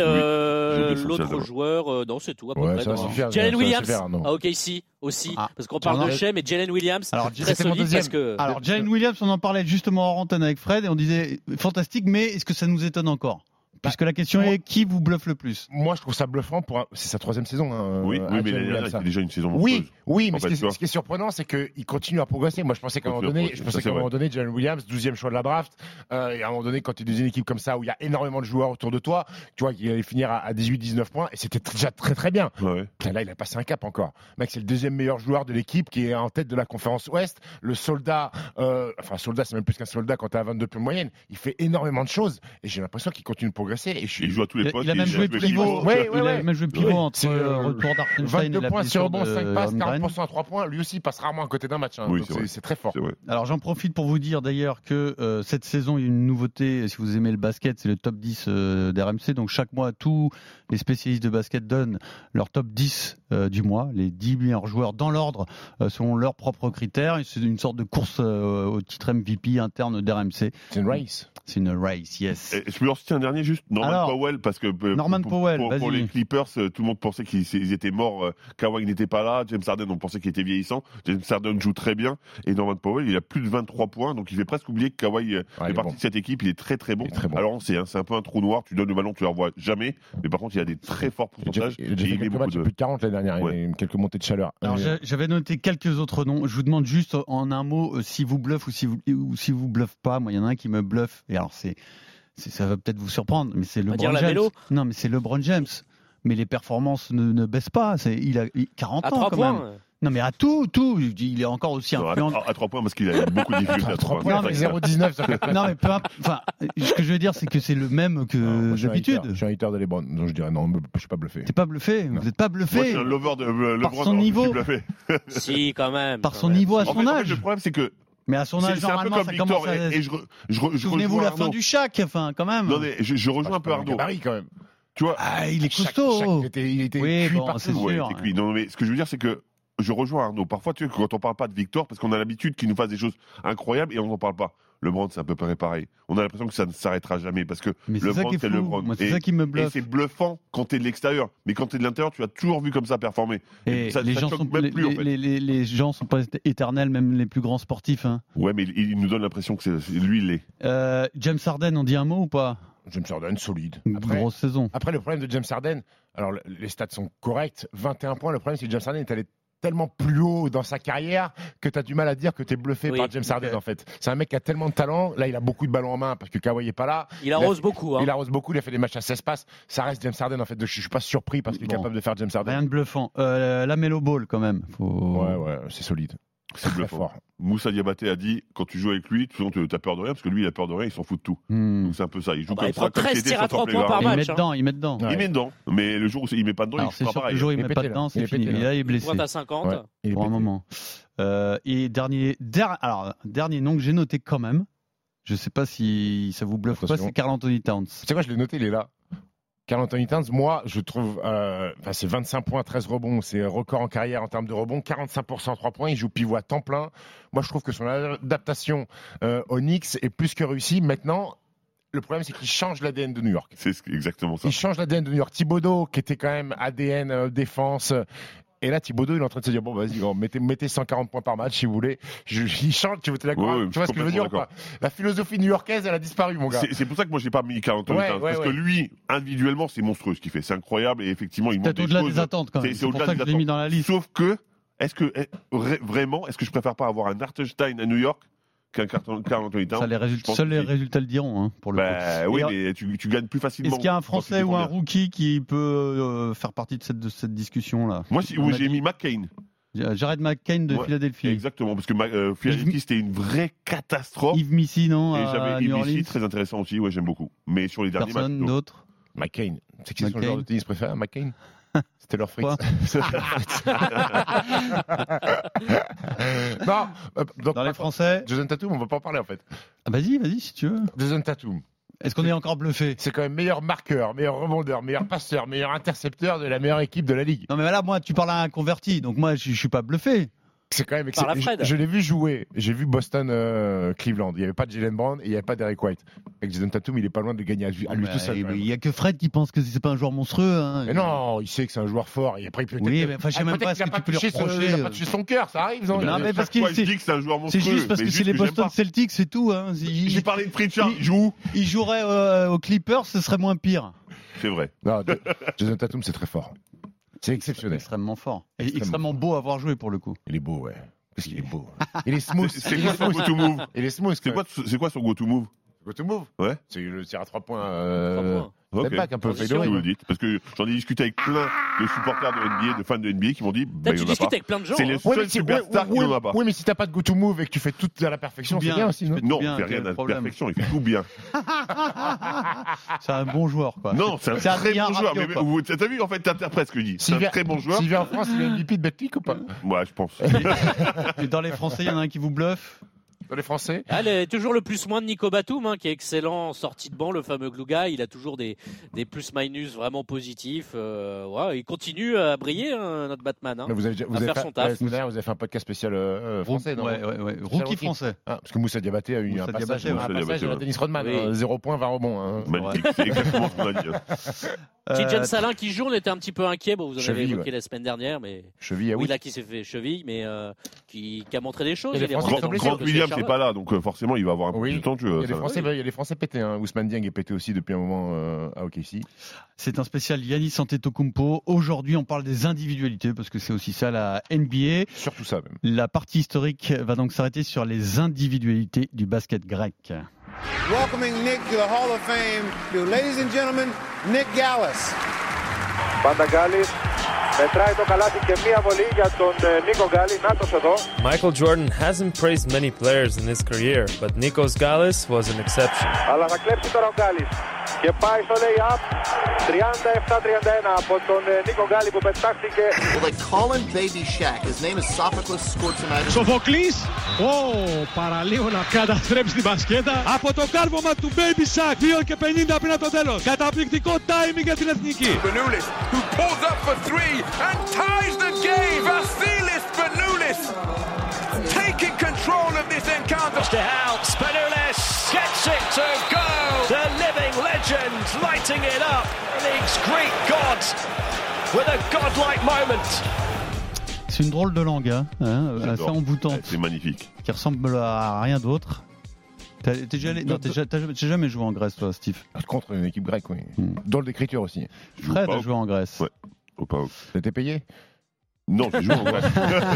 S1: l'autre joueur, non, c'est tout à peu près. Jalen Williams à OKC aussi, parce qu'on parle de Shea, mais Jalen Williams, très solide parce que.
S4: Alors Jalen Williams, on en parlait justement en antenne avec Fred et on disait fantastique, mais est-ce que ça nous étonne encore? Puisque la question est qui vous bluffe le plus?
S5: Moi, je trouve ça bluffant c'est sa 3e saison.
S6: Oui, mais l'année dernière, c'était déjà une saison.
S5: Oui, mais ce qui est surprenant, c'est qu'il continue à progresser. Moi, je pensais qu'à un moment donné, Jalen Williams, 12e choix de la draft, et à un moment donné, quand tu es dans une équipe comme ça où il y a énormément de joueurs autour de toi, tu vois qu'il allait finir à 18-19 points, et c'était déjà très très bien.
S6: Ouais.
S5: Là, il a passé un cap encore. Mec, c'est le 2e meilleur joueur de l'équipe qui est en tête de la conférence Ouest. Le soldat, soldat, c'est même plus qu'un soldat quand tu as 22 points de moyenne. Il fait énormément de choses, et j'ai l'impression qu'il continue de progresser. Et
S6: il joue à tous les postes.
S4: Il a même joué pivot. Il a même joué pivot entre retour d'Arkenstein et la
S5: 22 points sur rebond, 5 passes,
S4: Holmgren.
S5: 40% à 3 points. Lui aussi passe rarement à côté d'un match.
S6: Oui,
S5: c'est très fort.
S4: Alors j'en profite pour vous dire d'ailleurs que cette saison, il y a une nouveauté. Si vous aimez le basket, c'est le top 10 d'RMC. Donc chaque mois, tous les spécialistes de basket donnent leur top 10 du mois, les 10 meilleurs joueurs dans l'ordre selon leurs propres critères. C'est une sorte de course au titre MVP interne d'RMC.
S5: C'est une race.
S4: C'est une race, yes.
S6: Et je peux en citer un dernier juste. juste Norman Powell, parce que pour les Clippers, tout le monde pensait qu'ils étaient morts. Kawhi n'était pas là. James Harden, on pensait qu'il était vieillissant. James Harden joue très bien. Et Norman Powell, il a plus de 23 points. Donc il fait presque oublier que Kawhi fait partie de cette équipe. Il est très très bon. Alors on sait, c'est un peu un trou noir. Tu donnes le ballon, tu ne le revois jamais. Mais par contre, il a des très forts pourcentages.
S5: Il a déjà fait quelques matchs, plus de 40 l'année dernière. Il y a quelques montées de chaleur.
S4: Alors j'avais noté quelques autres noms. Je vous demande juste en un mot si vous bluffez ou si vous bluffez pas. Moi, il y en a un qui me bluffe. Et alors ça va peut-être vous surprendre, mais c'est LeBron James. Non, mais c'est LeBron James. Mais les performances ne baissent pas. Il a 40 ans quand même. Non, mais à tout, il est encore aussi influent.
S6: À 3 points parce qu'il a beaucoup de difficultés à 3 points.
S5: 0,19.
S4: Non, mais ce que je veux dire, c'est que c'est le même que d'habitude.
S5: Je suis un hater de LeBron, donc je dirais non, je suis pas bluffé.
S4: T'es pas bluffé? Vous n'êtes pas bluffé?
S6: Moi, je suis un lover de LeBron.
S4: Par son niveau.
S1: Si, quand même.
S4: Par son niveau à son âge.
S6: Le problème, c'est que.
S4: Mais à son âge, normalement, ça commence à... Souvenez-vous la fin du Shaq, enfin, quand même.
S6: Non, mais je rejoins un peu Arnaud.
S5: Quand même.
S6: Tu vois,
S4: il est costaud.
S5: Il était
S4: oui, bon, c'est sûr.
S6: Non, mais ce que je veux dire, c'est que je rejoins Arnaud. Parfois, tu sais, quand on parle pas de victoire, parce qu'on a l'habitude qu'il nous fasse des choses incroyables et on n'en parle pas. LeBron, c'est un peu pareil. On a l'impression que ça ne s'arrêtera jamais parce que LeBron, c'est LeBron.
S4: C'est ça qui me bluffe.
S6: Et c'est bluffant quand t'es de l'extérieur. Mais quand t'es de l'intérieur, tu as toujours vu comme ça performer.
S4: Et les gens sont pas éternels, même les plus grands sportifs. Hein.
S6: Ouais, mais il nous donne l'impression que lui, il l'est.
S4: James Harden, on dit un mot ou pas?
S5: James Harden, solide.
S4: Grosse saison.
S5: Après, le problème de James Harden, alors les stats sont correctes, 21 points. Le problème, c'est que James Harden est allé tellement plus haut dans sa carrière que tu as du mal à dire que tu es bluffé par James Harden en fait. C'est un mec qui a tellement de talent. Là, il a beaucoup de ballons en main parce que Kawhi est pas là.
S1: Il arrose beaucoup.
S5: Il arrose beaucoup. Il a fait des matchs à 16 passes. Ça reste James Harden en fait. Je suis pas surpris parce qu'il est capable de faire James Harden.
S4: Rien de bluffant. La Melo Ball quand même.
S5: Ouais, c'est solide.
S6: C'est bluffant. Moussa Diabaté a dit quand tu joues avec lui, tu as peur de rien parce que lui il a peur de rien, il s'en fout de tout. Donc c'est un peu ça. Il joue comme ça.
S1: Il prend 13 tirs à 3 points par match.
S4: Il met dedans.
S6: Il met dedans. Mais le jour où il met pas dedans, il fera pareil.
S4: Le jour où il met pas dedans, c'est fini. Là, il est blessé.
S1: Pointe à 50.
S4: Pour un moment. Et dernier nom que j'ai noté quand même. Je sais pas si ça vous bluffe ou pas, c'est Karl Anthony Towns.
S5: C'est quoi, je l'ai noté, il est là. Karl Anthony Towns, moi, je trouve, c'est 25 points, 13 rebonds, c'est record en carrière en termes de rebonds, 45% 3 points, il joue pivot à temps plein. Moi, je trouve que son adaptation au Knicks est plus que réussie. Maintenant, le problème, c'est qu'il change l'ADN de New York.
S6: C'est exactement ça.
S5: Il change l'ADN de New York. Thibodeau, qui était quand même ADN défense. Et là, Thibodeau, il est en train de se dire, bon, vas-y, mettez 140 points par match si vous voulez. Il change, tu vois ce que je veux dire ou pas? La philosophie new-yorkaise, elle a disparu, mon gars.
S6: C'est pour ça que moi, j'ai pas mis Karl Anthony Towns. Parce que lui, individuellement, c'est monstrueux ce qu'il fait. C'est incroyable et effectivement, il montre des choses.
S4: C'est au-delà des attentes quand même. C'est pour ça que je l'ai mis dans la liste.
S6: Sauf que, est-ce que je préfère pas avoir un Hartenstein à New York qu'un Karl Anthony Towns?
S4: Seuls les résultats le diront, hein, pour le coup.
S6: Oui, mais tu gagnes plus facilement.
S4: Est-ce qu'il y a un Français ou un rookie qui peut faire partie de cette discussion-là?
S6: Moi, j'ai mis McCain.
S4: Jared McCain de Philadelphie.
S6: Exactement, parce que Philadelphie, c'était une vraie catastrophe.
S4: Yves Missy, non?
S6: Et j'avais Yves Missy, très intéressant aussi, j'aime beaucoup. Mais sur les derniers matchs.
S4: Personne d'autre?
S5: McCain. C'est qui son joueur de tennis préféré, McCain? C'était leur Fritz. Non, donc,
S4: dans les Français.
S5: Jason Tatum, on va pas en parler en fait.
S4: Vas-y si tu veux.
S5: Jason Tatum.
S4: Est-ce qu'on est encore bluffé?
S5: C'est quand même meilleur marqueur, meilleur rebondeur, meilleur passeur, meilleur intercepteur de la meilleure équipe de la ligue.
S4: Non mais là, moi, tu parles à un converti, donc moi, je suis pas bluffé.
S5: C'est quand même excellent. Je l'ai vu jouer. J'ai vu Boston-Cleveland. Il n'y avait pas de Jalen Brown et il n'y avait pas d'Eric White. Avec Jason Tatum, il est pas loin de gagner à lui tout seul.
S4: Il n'y a que Fred qui pense que c'est pas un joueur monstrueux. Hein.
S5: Mais non, il sait que c'est un joueur fort. Et après, il peut
S4: oui, mais je sais même pas ce que tu peux lui reprocher.
S5: Il n'a pas touché son cœur, ça arrive.
S6: Non, mais parce qu'il dit que c'est un joueur monstrueux.
S4: C'est juste parce que c'est les Boston Celtics, c'est tout. Hein.
S6: J'ai parlé de Pritchard. Il joue.
S4: Il jouerait aux Clippers, ce serait moins pire.
S6: C'est vrai.
S5: Non, Jason Tatum, c'est très fort. C'est exceptionnel.
S4: Extrêmement fort. Et extrêmement beau à voir jouer pour le coup.
S5: Il est beau, ouais. Parce qu'il est beau. Il est smooth.
S6: C'est quoi son go-to move?
S5: Il est smooth.
S6: C'est quoi son go-to move?
S5: Go-to move?
S6: Ouais.
S5: C'est le tir à 3 points.
S6: Okay.
S5: Back un peu
S6: si vous le dites, parce que j'en ai discuté avec plein de supporters de NBA, de fans de NBA qui m'ont dit
S1: tu discutes avec plein de gens.
S6: C'est les seuls superstars qui n'en a pas.
S5: Oui, mais si t'as pas de go-to move et que tu fais tout à la perfection, c'est bien aussi.
S6: Non, il fait rien à la perfection, il fait tout bien.
S4: C'est un bon joueur, quoi.
S6: Non, c'est un très bon joueur. Mais t'as vu, en fait, t'interprètes ce que je dis. C'est un très bon joueur.
S5: S'il vient en France, il est MVP de Betclic ou pas?
S6: Ouais, je pense.
S4: Et dans les Français, il y en a un qui vous bluffe?
S5: Les Français.
S1: Elle est toujours le plus-moins de Nico Batum, qui est excellent en sortie de banc, le fameux glue guy. Il a toujours des plus-minus vraiment positifs. Il continue à briller, notre Batman.
S5: Mais vous avez
S1: faire son taf.
S5: Vous avez fait un podcast spécial français, non?
S4: Ouais. Rookie français.
S5: Parce que Moussa Diabaté a eu un passage à Dennis Rodman. 0 points, 20 rebonds.
S6: Magnifique, c'est exactement ce qu'on a dit.
S1: Tidjane Salin qui joue, on était un petit peu inquiet. Bon, vous en avez évoqué la semaine dernière, mais
S5: cheville,
S1: oui, là qui s'est fait cheville, mais qui a montré des choses.
S6: Grant Williams n'est pas là, donc forcément il va avoir un peu plus de temps de jeu.
S5: Il y a des Français pétés. Ousmane Dieng est pété aussi depuis un moment à OKC.
S4: C'est un spécial Giannis Antetokounmpo. Aujourd'hui, on parle des individualités parce que c'est aussi ça la NBA.
S5: Surtout ça même.
S4: La partie historique va donc s'arrêter sur les individualités du basket grec.
S3: Welcoming Nick to the Hall of Fame, ladies and gentlemen, Nick Gallis.
S10: Πανταγκάλης μετράει το καλάθι και μία βολή για τον Νίκο Γκάλι. Νάτος εδώ.
S11: Michael Jordan hasn't praised many players in his career, but Nikos Gallis was an exception.
S10: Αλλά θα κλέψει τώρα ο Γκάλης και πάει στο lay-up. 37-31 από τον Νίκο Γκάλι που πετάχτηκε.
S12: Well, they call him Baby Shaq. His name is Sophocles Skortsamagis.
S13: Σοφοκλής, παραλίγο να καταστρέψει την μπασκέτα. Από το κάρβωμα του Baby Shaq, 2:50 πριν από το τέλος. Καταπληκτικό timing για την εθνική.
S14: Spanoulis, who pulls up for three and ties the game. Vasilis Spanoulis taking control of this encounter.
S7: To help, Spanoulis gets it to go. The living legend lighting it up. League's Greek god with a godlike moment.
S4: C'est une drôle de langue, assez envoûtante.
S6: C'est magnifique.
S4: Qui ressemble à rien d'autre. T'es jamais joué en Grèce, toi, Steve?
S5: Contre une équipe grecque, oui. Drôle d'écriture aussi.
S4: Fred a joué en Grèce.
S6: Ouais, au PAOK.
S5: T'étais payé?
S6: Non, j'ai joué en Grèce.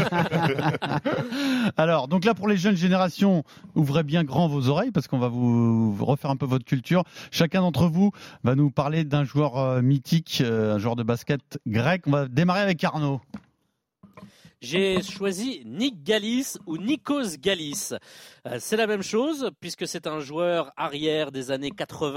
S4: Alors, donc là, pour les jeunes générations, ouvrez bien grand vos oreilles parce qu'on va vous refaire un peu votre culture. Chacun d'entre vous va nous parler d'un joueur mythique, un joueur de basket grec. On va démarrer avec Arnaud.
S1: J'ai choisi Nick Gallis ou Nikos Gallis. C'est la même chose puisque c'est un joueur arrière des années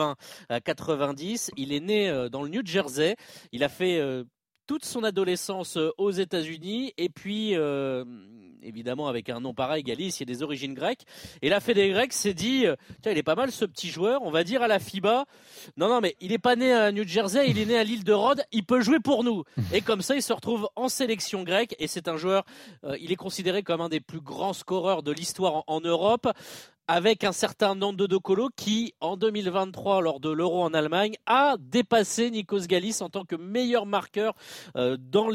S1: 80-90. Il est né dans le New Jersey. Il a fait toute son adolescence aux États-Unis et puis évidemment avec un nom pareil, Gallis, il y a des origines grecques. Et la Fédé grecque s'est dit tiens, il est pas mal ce petit joueur, on va dire à la FIBA non mais il est pas né à New Jersey, il est né à l'île de Rhodes, il peut jouer pour nous. Et comme ça il se retrouve en sélection grecque et c'est un joueur, il est considéré comme un des plus grands scoreurs de l'histoire en Europe. Avec un certain Antetokounmpo qui, en 2023, lors de l'Euro en Allemagne, a dépassé Nikos Gallis en tant que meilleur marqueur dans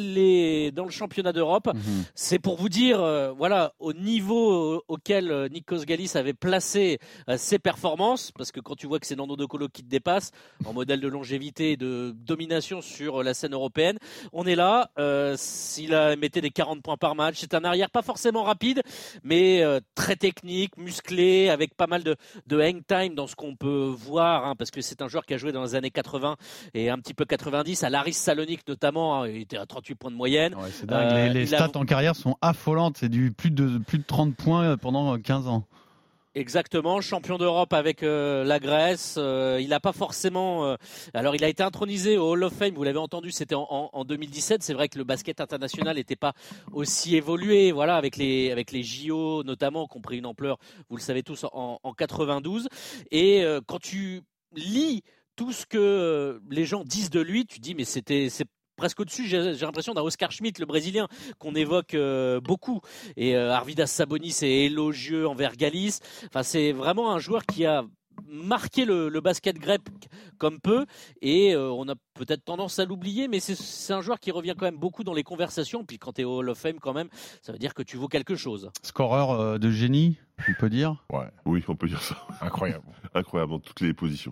S1: le championnat d'Europe. C'est pour vous dire, au niveau auquel Nikos Gallis avait placé ses performances, parce que quand tu vois que c'est Antetokounmpo qui te dépasse, en modèle de longévité et de domination sur la scène européenne, on est là. S'il mettait des 40 points par match, c'est un arrière pas forcément rapide, mais très technique, musclé, avec pas mal de hang time dans ce qu'on peut voir, parce que c'est un joueur qui a joué dans les années 80 et un petit peu 90, à l'Aris Salonique notamment, il était à 38 points de moyenne.
S4: Ouais, c'est dingue. Les stats en carrière sont affolantes, c'est du plus de 30 points pendant 15 ans.
S1: Exactement, champion d'Europe avec la Grèce. Il n'a pas forcément. Alors, il a été intronisé au Hall of Fame. Vous l'avez entendu, c'était en 2017. C'est vrai que le basket international n'était pas aussi évolué. Voilà, avec les JO notamment, qui ont pris une ampleur, vous le savez tous, en 92. Et quand tu lis tout ce que les gens disent de lui, tu te dis mais c'est presque au-dessus, j'ai l'impression d'un Oscar Schmidt, le Brésilien, qu'on évoque beaucoup. Et Arvydas Sabonis est élogieux envers Gallis. Enfin, c'est vraiment un joueur qui a marqué le basket grec comme peu. Et on a peut-être tendance à l'oublier, mais c'est un joueur qui revient quand même beaucoup dans les conversations. Puis quand tu es au Hall of Fame, quand même, ça veut dire que tu vaux quelque chose.
S4: Scoreur de génie, on peut dire.
S6: Ouais. Oui, on peut dire ça.
S5: Incroyable.
S6: Incroyable dans toutes les positions.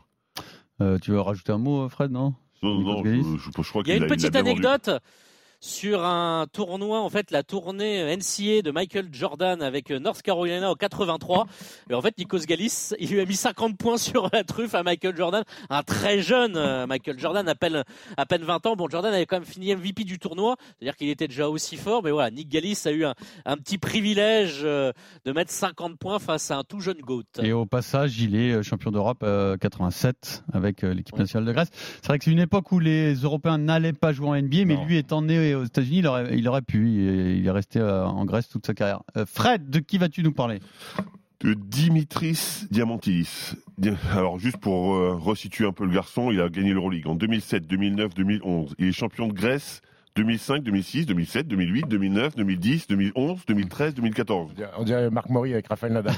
S4: Tu veux rajouter un mot, Fred, non?
S6: Non, je crois qu'il
S1: y a une petite anecdote sur un tournoi, en fait, la tournée NCAA de Michael Jordan avec North Carolina en 83. Et en fait, Nikos Gallis, il lui a mis 50 points sur la truffe à Michael Jordan. Un très jeune Michael Jordan, à peine 20 ans. Bon, Jordan avait quand même fini MVP du tournoi. C'est-à-dire qu'il était déjà aussi fort. Mais voilà, Nick Gallis a eu un petit privilège de mettre 50 points face à un tout jeune GOAT.
S4: Et au passage, il est champion d'Europe 87 avec l'équipe nationale de Grèce. C'est vrai que c'est une époque où les Européens n'allaient pas jouer en NBA, mais lui étant né aux États-Unis, il aurait pu. Il est resté en Grèce toute sa carrière. Fred, de qui vas-tu nous parler?
S6: de Dimitris Diamantidis. Alors, juste pour resituer un peu le garçon, il a gagné l'Euroleague en 2007, 2009, 2011. Il est champion de Grèce 2005, 2006, 2007, 2008, 2009, 2010, 2011, 2013, 2014.
S5: On dirait Marc Maury avec Rafael Nadal.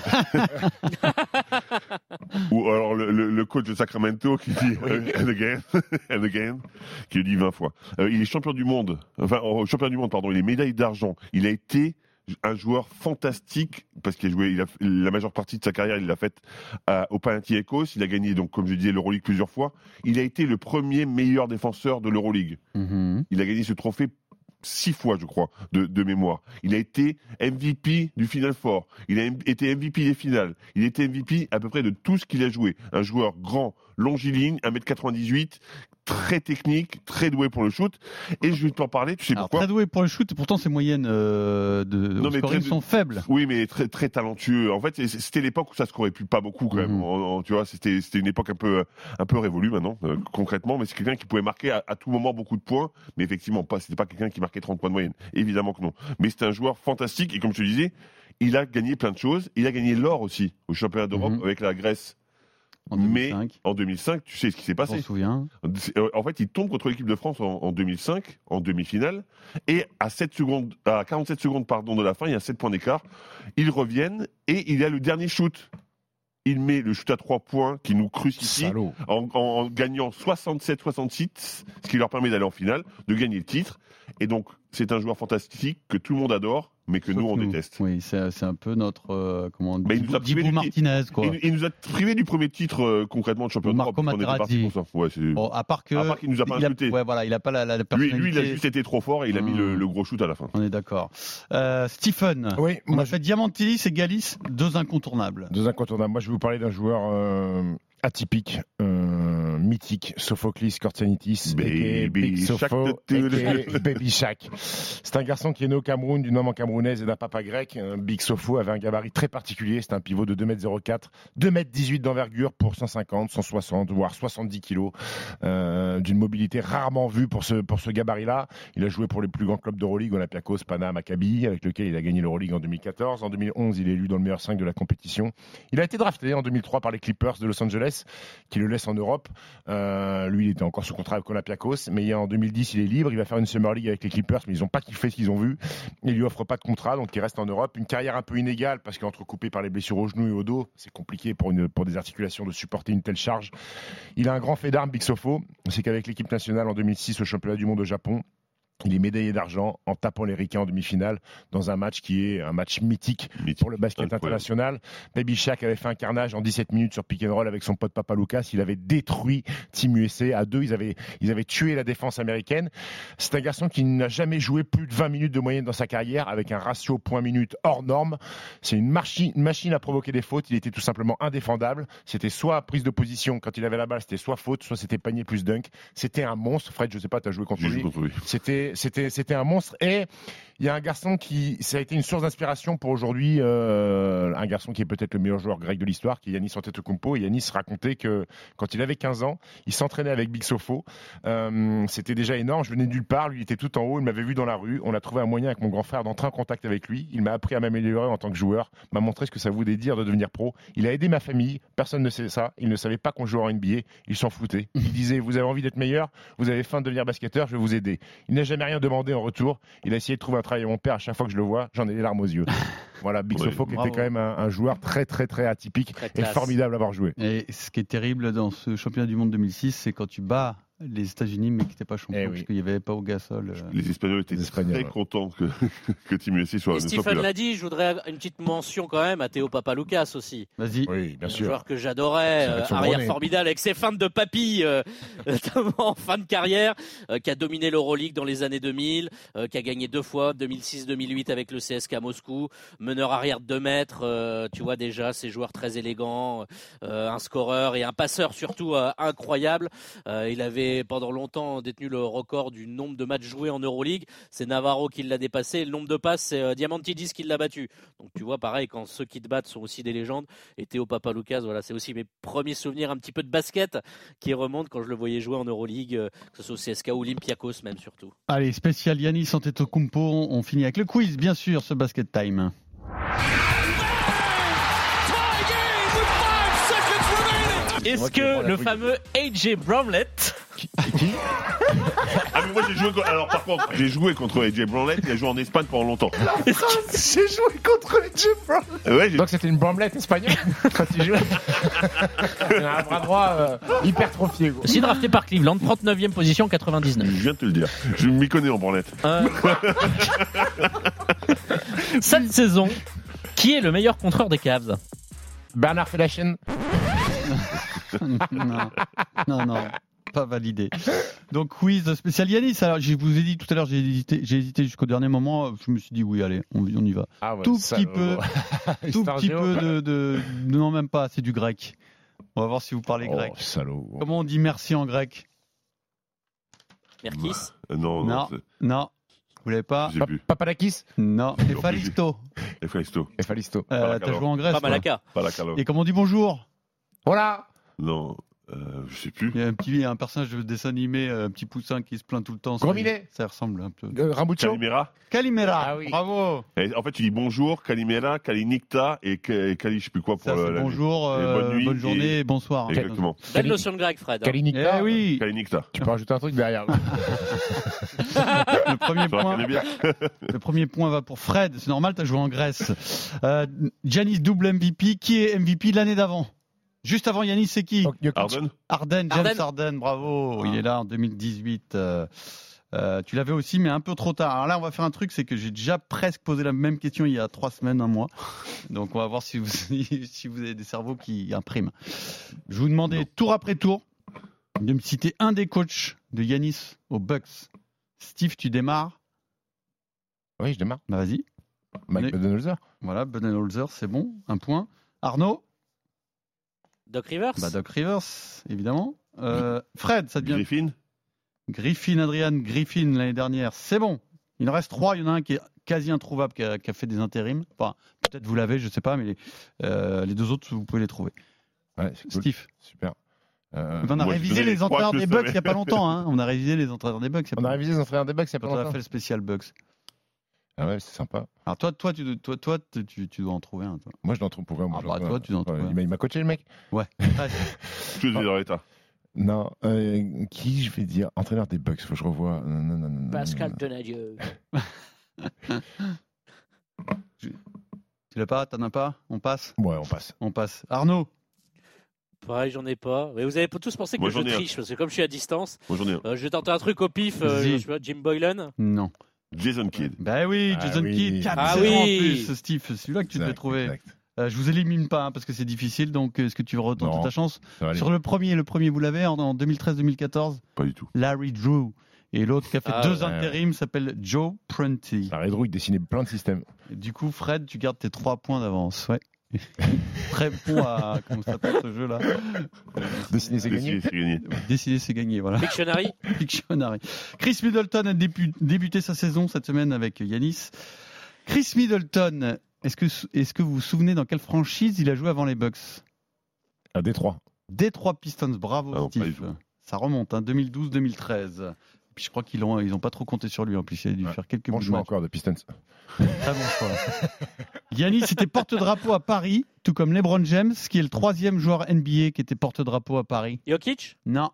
S6: Ou alors le coach de Sacramento qui dit and again, qui le dit 20 fois. Il est champion du monde, il est médaille d'argent. Il a été un joueur fantastique parce qu'il a joué la majeure partie de sa carrière, il l'a faite au Panathinaikos. Il a gagné, donc, comme je disais, l'Euroleague plusieurs fois. Il a été le premier meilleur défenseur de l'Euroleague. Il a gagné ce trophée 6 fois, je crois, de mémoire. Il a été MVP du Final Four. Il a été MVP des finales. Il a été MVP à peu près de tout ce qu'il a joué. Un joueur grand, longiligne, 1m98, très technique, très doué pour le shoot. Et je vais t'en parler, tu sais pourquoi ?
S4: Très doué pour le shoot, et pourtant ses moyennes de scoring sont faibles.
S6: Oui, mais très, très talentueux. En fait, c'était l'époque où ça scorait plus pas beaucoup quand même. Tu vois, c'était une époque un peu révolue maintenant, concrètement. Mais c'est quelqu'un qui pouvait marquer à tout moment beaucoup de points. Mais effectivement, c'était pas quelqu'un qui marquait 30 points de moyenne. Évidemment que non. Mais c'était un joueur fantastique. Et comme je te disais, il a gagné plein de choses. Il a gagné l'or aussi au championnat d'Europe avec la Grèce. Mais en 2005, tu sais ce qui s'est passé.
S4: Je m'en souviens.
S6: En fait, il tombe contre l'équipe de France en 2005, en demi-finale, et à 47 secondes de la fin, il y a 7 points d'écart. Ils reviennent et il a le dernier shoot. Il met le shoot à 3 points qui nous crucifie en gagnant 67-66, ce qui leur permet d'aller en finale, de gagner le titre. Et donc, c'est un joueur fantastique que tout le monde adore, mais que on déteste.
S4: Oui, c'est un peu notre
S6: Dibu
S4: Martinez, quoi.
S6: Il nous a privé du premier titre concrètement de champion d'Europe.
S4: Marco Materazzi.
S6: À part qu'il nous a pas insulté.
S4: Il a pas la personnalité.
S6: Lui, il a juste été trop fort et il a mis le gros shoot à la fin.
S4: On est d'accord. Stephen, on a fait Diamantidis et Galis, 2 incontournables.
S5: 2 incontournables. Moi, je vais vous parler d'un joueur atypique, mythique, Sophocles Kortsianitis, Baby Shaq. C'est un garçon qui est né au Cameroun, d'une maman camerounaise et d'un papa grec. Big Sopho avait un gabarit très particulier, c'est un pivot de 2m04, 2m18 d'envergure pour 150, 160, voire 70 kilos, d'une mobilité rarement vue pour ce gabarit-là. Il a joué pour les plus grands clubs d'Euroleague, Olympiakos, Pana, Maccabi, avec lequel il a gagné l'Euroleague en 2014. En 2011, il est élu dans le meilleur 5 de la compétition. Il a été drafté en 2003 par les Clippers de Los Angeles, qui le laisse en Europe. Lui, il était encore sous contrat avec Olympiakos, mais en 2010, il est libre. Il va faire une Summer League avec les Clippers, mais ils n'ont pas kiffé ce qu'ils ont vu. Ils lui offrent pas de contrat, donc il reste en Europe. Une carrière un peu inégale, parce qu'entrecoupé par les blessures au genou et au dos, c'est compliqué pour des articulations de supporter une telle charge. Il a un grand fait d'armes, Big Sopho. C'est qu'avec l'équipe nationale en 2006 au championnat du monde au Japon, il est médaillé d'argent en tapant les Ricains en demi-finale dans un match qui est un match mythique pour le basket international. Baby Shaq avait fait un carnage en 17 minutes sur pick and roll avec son pote Papa Lucas. Il avait détruit Team USA à 2. Ils avaient tué la défense américaine. C'est un garçon qui n'a jamais joué plus de 20 minutes de moyenne dans sa carrière avec un ratio point-minute hors norme. C'est une machine à provoquer des fautes. Il était tout simplement indéfendable. C'était soit prise de position quand il avait la balle, c'était soit faute, soit c'était panier plus dunk. C'était un monstre. Fred, je sais pas, tu as joué contre lui. C'était un monstre. Et il y a un garçon ça a été une source d'inspiration pour aujourd'hui, un garçon qui est peut-être le meilleur joueur grec de l'histoire, qui est Yannis Antetokounmpo. Et Yannis racontait que quand il avait 15 ans, il s'entraînait avec Big Sopho. C'était déjà énorme. Je venais de nulle part. Lui, il était tout en haut. Il m'avait vu dans la rue. On a trouvé un moyen avec mon grand frère d'entrer en contact avec lui. Il m'a appris à m'améliorer en tant que joueur, m'a montré ce que ça voulait dire de devenir pro. Il a aidé ma famille. Personne ne sait ça. Il ne savait pas qu'on jouait en NBA. Il s'en foutait. Il disait, vous avez envie d'être meilleur, vous avez faim de devenir basketteur, je vais vous aider. Il n'a jamais rien demandé en retour. Il a essayé de trouver un travail à mon père. À chaque fois que je le vois, j'en ai les larmes aux yeux. Voilà, Big Sopho qui était quand même un joueur très très très atypique et formidable à avoir joué.
S4: Et ce qui est terrible dans ce championnat du monde 2006, c'est quand tu bats les États-Unis, mais qui n'étaient pas champions, parce qu'il n'y avait pas au Gasol.
S6: Les Espagnols étaient très contents que Team USA soit
S1: et Stephen l'a dit, je voudrais une petite mention quand même à Théo Papaloukas aussi.
S4: Vas-y.
S5: Oui, bien sûr.
S1: Un joueur que j'adorais, arrière formidable avec ses feintes de papy, notamment en fin de carrière, qui a dominé l'Euroleague dans les années 2000, qui a gagné 2 fois, 2006-2008 avec le CSKA Moscou, meneur arrière de 2 mètres, tu vois déjà, ces joueurs très élégants, un scoreur et un passeur surtout incroyable. Il avait pendant longtemps détenu le record du nombre de matchs joués en Euroleague. C'est Navarro qui l'a dépassé. Le nombre de passes, c'est Diamantidis qui l'a battu. Donc tu vois, pareil, quand ceux qui te battent sont aussi des légendes. Et Théo Papaloukas, voilà, c'est aussi mes premiers souvenirs un petit peu de basket qui remontent quand je le voyais jouer en Euroleague, que ce soit au CSKA ou Olympiakos même surtout.
S4: Allez, spécial Yannis Antetokounmpo. On finit avec le quiz, bien sûr, ce Basket Time.
S1: Est-ce que le fameux AJ Brownlett...
S6: Ah mais moi par contre j'ai joué contre AJ Brownlett, il a joué en Espagne pendant longtemps.
S5: J'ai joué contre AJ Brownlett.
S6: Ouais,
S5: donc c'était une Brownlett espagnole quand il jouait. Il a un bras droit hypertrophié.
S1: Aussi drafté par Cleveland, 39e position, 99.
S6: Je viens de te le dire, je m'y connais en Brownlett.
S1: Cette saison, qui est le meilleur contreur des Cavs?
S5: Bernard Felachen.
S4: Non. Pas validé. Donc quiz spécial Yanis. Alors je vous ai dit tout à l'heure, j'ai hésité jusqu'au dernier moment. Je me suis dit oui, allez, on y va.
S5: Ah ouais,
S4: tout petit peu de non, même pas. C'est du grec. On va voir si vous parlez grec.
S5: Salaud.
S4: Comment on dit merci en grec?
S1: Merkis.
S6: Non.
S4: Vous l'avez pas?
S5: Papadakis?
S4: Non. Epharisto. T'as joué en Grèce?
S1: Pas Malaka.
S4: Et comment on dit bonjour?
S5: Voilà.
S6: Non. Je sais plus.
S4: Il y a un personnage de dessin animé, un petit poussin qui se plaint tout le temps.
S5: Grominet.
S4: Ça ressemble un peu.
S5: Rambucho.
S6: Calimera.
S5: Ah oui.
S4: Bravo.
S6: Et en fait, tu dis bonjour, Calimera, Kalinikta et Kali, je sais plus quoi pour
S4: ça, bonjour,
S6: bonne nuit,
S4: bonne journée et bonsoir.
S6: Exactement.
S1: Belle notion de grec, Fred.
S5: Kalinikta.
S4: Eh oui.
S6: Kalinikta.
S5: Tu peux rajouter un truc derrière.
S4: Le premier point va pour Fred. C'est normal, t'as joué en Grèce. Giannis double MVP. Qui est MVP de l'année d'avant? Juste avant Yanis, c'est qui? James Harden, bravo. Il est là en 2018. Tu l'avais aussi, mais un peu trop tard. Alors là, on va faire un truc, c'est que j'ai déjà presque posé la même question il y a 3 semaines, un mois. Donc on va voir si vous avez des cerveaux qui impriment. Je vous demandais tour après tour de me citer un des coachs de Yanis aux Bucks. Steve, tu démarres?
S5: Oui, je démarre.
S4: Bah vas-y.
S5: Mike Budenholzer.
S4: Voilà, Budenholzer, c'est bon. Un point. Arnaud?
S1: Doc Rivers.
S4: Doc Rivers, évidemment. Fred, ça devient... Griffin, Adrian Griffin, l'année dernière. C'est bon. Il en reste 3. Il y en a un qui est quasi introuvable, qui a fait des intérims. Enfin, peut-être vous l'avez, je ne sais pas, mais les 2 autres, vous pouvez les trouver.
S5: Ouais, c'est cool.
S4: Steve.
S5: Super.
S4: On a révisé les entraîneurs des Bucks il n'y a pas longtemps. Hein. On a révisé les entraîneurs des Bucks.
S5: On a révisé les entraîneurs des Bucks il n'y a pas longtemps.
S4: On a fait le spécial Bucks.
S5: Ah ouais, c'est sympa.
S4: Alors toi, tu dois en trouver un. Toi.
S5: Moi, je dois en trouver un.
S4: Toi, tu dois en trouver un.
S5: Il m'a coaché, le mec.
S4: Ouais.
S6: Je suis dans l'état.
S5: Non, qui je vais dire? Entraîneur des Bucks, faut que je revoie. Non.
S1: Pascal Donadieu.
S4: Tu l'as pas? T'en as pas? On passe?
S5: Ouais, on passe.
S4: Arnaud?
S1: Pareil, j'en ai pas. Mais vous avez tous pensé que je triche, parce que comme je suis à distance,
S6: moi, j'en ai un.
S1: je vais tenter un truc au pif. Je sais pas, Jim Boylan?
S4: Non.
S6: Jason Kidd.
S4: Ben oui, Jason Kidd. 4-0 en plus, Steve. C'est celui-là que tu devais trouver. Je vous élimine pas parce que c'est difficile. Donc, est-ce que tu veux retenter ta chance? Sur le premier, vous l'avez en 2013-2014?
S6: Pas du tout.
S4: Larry Drew. Et l'autre qui a fait 2 intérims s'appelle Joe Prunty.
S5: Larry Drew, il dessinait plein de systèmes.
S4: Et du coup, Fred, tu gardes tes 3 points d'avance. Ouais. Très bon à comment ça s'appelle ce jeu-là?
S5: Dessiner, c'est gagné.
S4: Décider, c'est gagné. Voilà.
S1: Pictionary.
S4: Chris Middleton a débuté sa saison cette semaine avec Yanis. Chris Middleton, est-ce que vous vous souvenez dans quelle franchise il a joué avant les Bucks?
S5: À Détroit.
S4: Détroit Pistons, bravo Steve. Ça remonte, 2012-2013. Puis je crois qu'ils ont pas trop compté sur lui. En plus, il a dû faire quelques
S5: bons choix encore de Pistons.
S4: Très bon choix. Yanis était porte-drapeau à Paris, tout comme LeBron James, qui est le 3e joueur NBA qui était porte-drapeau à Paris.
S1: Jokic?
S4: Non.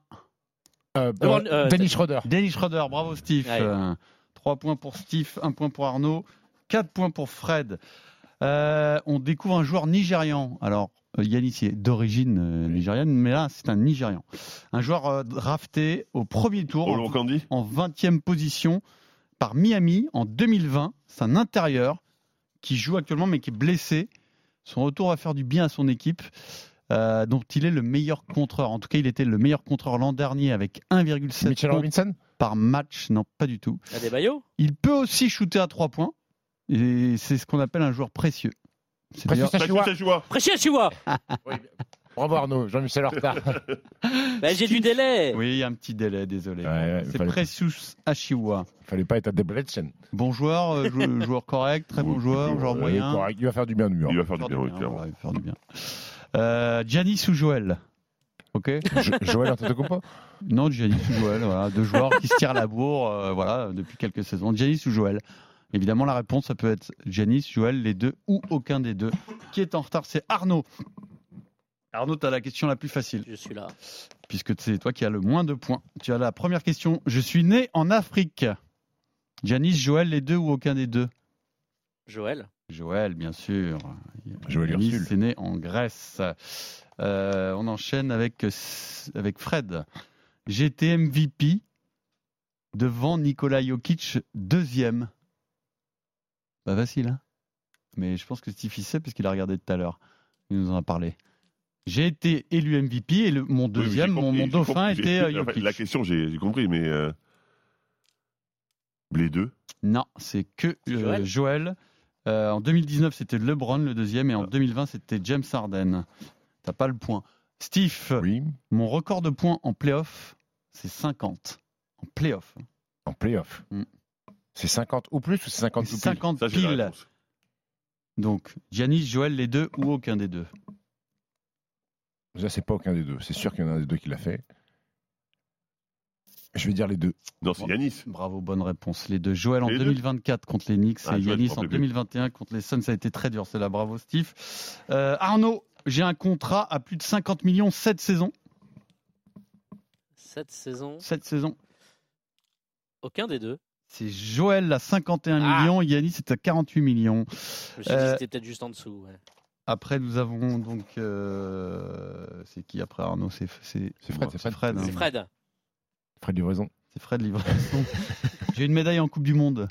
S5: Dennis Schroeder.
S4: Dennis Schroeder, bravo Steve. 3 points pour Steve, 1 point pour Arnaud, 4 points pour Fred. On découvre un joueur nigérian. Alors, Yanis est d'origine nigériane, mais là, c'est un Nigérian. Un joueur drafté au premier tour en 20e position par Miami en 2020. C'est un intérieur qui joue actuellement, mais qui est blessé. Son retour va faire du bien à son équipe, dont il est le meilleur contreur. En tout cas, il était le meilleur contreur l'an dernier avec 1,7
S5: Robinson
S4: par match. Non, pas du tout.
S1: Adebayo.
S4: Il peut aussi shooter à 3 points. Et c'est ce qu'on appelle un joueur précieux.
S1: Précieux Achiuwa.
S5: Oui. Bravo Arnaud, Jean-Michel en retard.
S1: J'ai du délai.
S4: Oui, un petit délai, désolé. C'est Precious Achiuwa.
S5: Fallait pas être à Debrecen.
S4: Bon joueur, joueur correct, très bon joueur, joueur moyen.
S5: Correct. Il va faire du bien, lui.
S6: Il va faire du bien, oui, clairement.
S4: Il va faire du bien. Giannis ou Joël? Ok.
S5: Joël Antetokounmpo?
S4: Non, Giannis ou Joël. Voilà, 2 joueurs qui se tirent la bourre voilà, depuis quelques saisons. Giannis ou Joël? Évidemment, la réponse, ça peut être Giannis, Joël, les 2 ou aucun des 2. Qui est en retard? C'est Arnaud. Arnaud, tu as la question la plus facile.
S1: Je suis là.
S4: Puisque c'est toi qui as le moins de points. Tu as la première question. Je suis né en Afrique. Giannis, Joël, les deux ou aucun des deux?
S1: Joël,
S4: bien sûr.
S5: Joël
S4: Giannis
S5: Ursule.
S4: est né en Grèce. On enchaîne avec Fred. J'ai été MVP devant Nikola Jokic, deuxième. Pas facile, hein? Mais je pense que Steve sait puisqu'il a regardé tout à l'heure. Il nous en a parlé. J'ai été élu MVP et mon deuxième, mon dauphin était Jokic.
S6: La question, j'ai compris, mais les deux?
S4: Non, c'est que Joël. En 2019, c'était LeBron le deuxième et en 2020, c'était James Harden. T'as pas le point. Steve, mon record de points en play-off, c'est 50. En play-off.
S5: En play-off. C'est 50 ou plus ou c'est 50 ou pile?
S4: 50 pile. Donc, Giannis, Joël, les deux ou aucun des deux?
S5: Déjà, c'est pas aucun des deux. C'est sûr qu'il y en a un des deux qui l'a fait. Je vais dire les deux.
S6: Non, c'est Giannis.
S4: Bravo, bonne réponse. Les deux. Joël en 2024 contre les Knicks et Giannis en 2021 contre les Suns. Ça a été très dur, c'est là. Bravo, Steve. Arnaud, j'ai un contrat à plus de 50 millions, 7 saisons.
S1: 7 saisons.
S4: 7 saisons.
S1: Aucun des deux.
S4: C'est Joël à 51 millions, Giannis est à 48 millions.
S1: Je me suis dit que c'était peut-être juste en dessous. Ouais.
S4: Après, nous avons donc. C'est qui après Arnaud? C'est
S5: Fred.
S4: C'est Fred.
S1: C'est Fred.
S5: Fred Livraison.
S4: C'est Fred Livraison. J'ai une médaille en Coupe du Monde.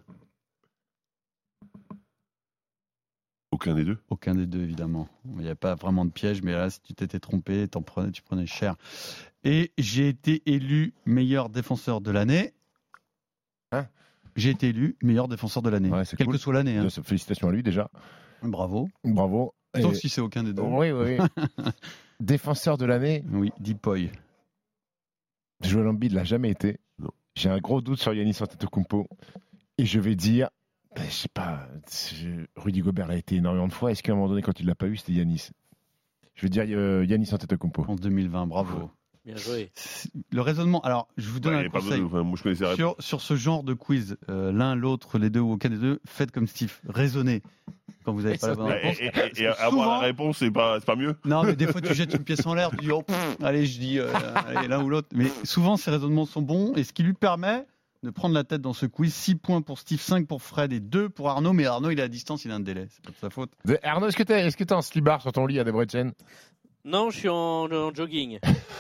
S6: Aucun des deux?
S4: Aucun des deux, évidemment. Il n'y a pas vraiment de piège, mais là, si tu t'étais trompé, tu prenais cher. Et j'ai été élu meilleur défenseur de l'année. J'ai été élu meilleur défenseur de l'année.
S5: Ouais,
S4: quelle que soit l'année. Hein.
S5: Félicitations à lui déjà.
S4: Bravo.
S5: Sauf
S4: si c'est aucun des deux.
S5: Oui. Défenseur de l'année.
S4: Oui, Dipoy.
S5: Joel Embiid l'a jamais été.
S6: Non.
S5: J'ai un gros doute sur Giannis Antetokounmpo. Et je vais dire, je sais pas, Rudy Gobert l'a été énormément de fois. Est-ce qu'à un moment donné, quand il l'a pas eu, c'était Giannis? Je vais dire Giannis Antetokounmpo.
S4: En 2020, bravo.
S1: Bien joué.
S4: Le raisonnement, alors je vous donne un conseil.
S6: Moi, je connaissais
S4: sur ce genre de quiz, l'un, l'autre, les deux ou aucun des deux, faites comme Steve, raisonnez quand vous n'avez pas la bonne réponse.
S6: Et avoir la réponse, c'est pas mieux?
S4: Non, mais des fois tu jettes une pièce en l'air, tu dis allez, je dis allez, l'un ou l'autre. Mais souvent ces raisonnements sont bons et ce qui lui permet de prendre la tête dans ce quiz. 6 points pour Steve, 5 pour Fred et 2 pour Arnaud. Mais Arnaud, il est à distance, il a un délai, c'est pas de sa faute.
S5: Arnaud, est-ce que t'es en slibard sur ton lit à Debrecen?
S1: Non, je suis en jogging.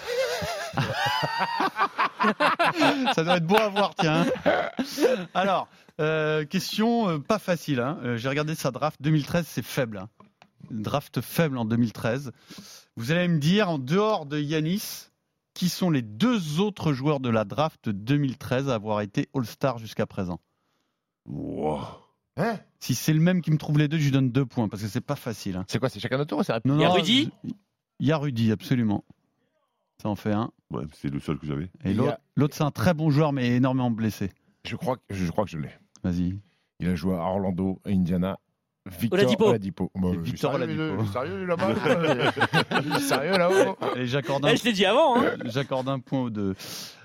S4: Ça doit être beau à voir, tiens. Alors, question pas facile. Hein. J'ai regardé sa draft 2013, c'est faible. Hein. Draft faible en 2013. Vous allez me dire, en dehors de Giannis, qui sont les deux autres joueurs de la draft 2013 à avoir été All-Star jusqu'à présent?
S6: Wow.
S5: Hein?
S4: Si c'est le même qui me trouve les deux, je lui donne 2 points parce que c'est pas facile. Hein.
S5: C'est quoi? C'est chacun notre tour ou c'est rapide?
S1: Il y a Rudy?
S4: Il y a Rudy, absolument. Ça en fait un.
S6: Ouais, c'est le seul que j'avais.
S4: Et l'autre, c'est un très bon joueur, mais énormément blessé.
S5: Je crois que je l'ai.
S4: Vas-y.
S5: Il a joué à Orlando et Indiana. Victor Oladipo.
S4: Victor Oladipo.
S5: Sérieux là-bas? Sérieux là-haut?
S4: Et j'accorde
S1: je l'ai dit avant. Hein.
S4: J'accorde un point aux deux.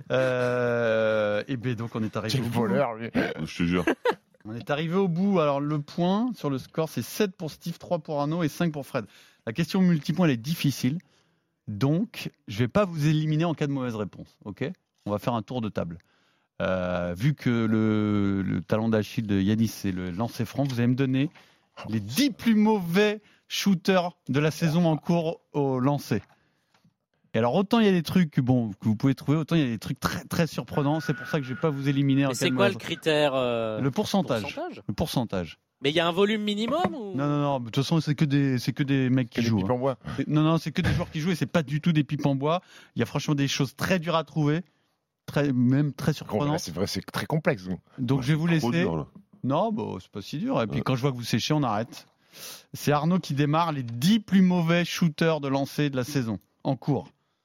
S4: Et ben donc on est arrivé au bout.
S5: Voleur, lui.
S6: Je te jure.
S4: On est arrivé au bout. Alors le point sur le score, c'est 7 pour Steve, 3 pour Arnaud et 5 pour Fred. La question multipoint, elle est difficile. Donc, je ne vais pas vous éliminer en cas de mauvaise réponse. Ok ? On va faire un tour de table. Vu que le talon d'Achille de Giannis, c'est le lancer franc, vous allez me donner les 10 plus mauvais shooters de la saison en cours au lancer. Et alors, autant il y a des trucs que vous pouvez trouver, autant il y a des trucs très, très surprenants. C'est pour ça que je ne vais pas vous éliminer en cas de mauvaise réponse.
S1: C'est quoi le critère
S4: Le pourcentage. Le pourcentage.
S1: Mais il y a un volume minimum ou...
S4: Non. De toute façon, c'est que des mecs qui jouent.
S5: Des pipes en bois.
S4: Non, c'est que des joueurs qui jouent et c'est pas du tout des pipes en bois. Il y a franchement des choses très dures à trouver, même très surprenantes.
S5: C'est vrai, c'est très complexe.
S4: Donc je vais vous laisser.
S6: Dur,
S4: non, c'est pas si dur. Et puis quand je vois que vous séchez, on arrête. C'est Arnaud qui démarre les 10 plus mauvais shooters de lancer de la saison en cours.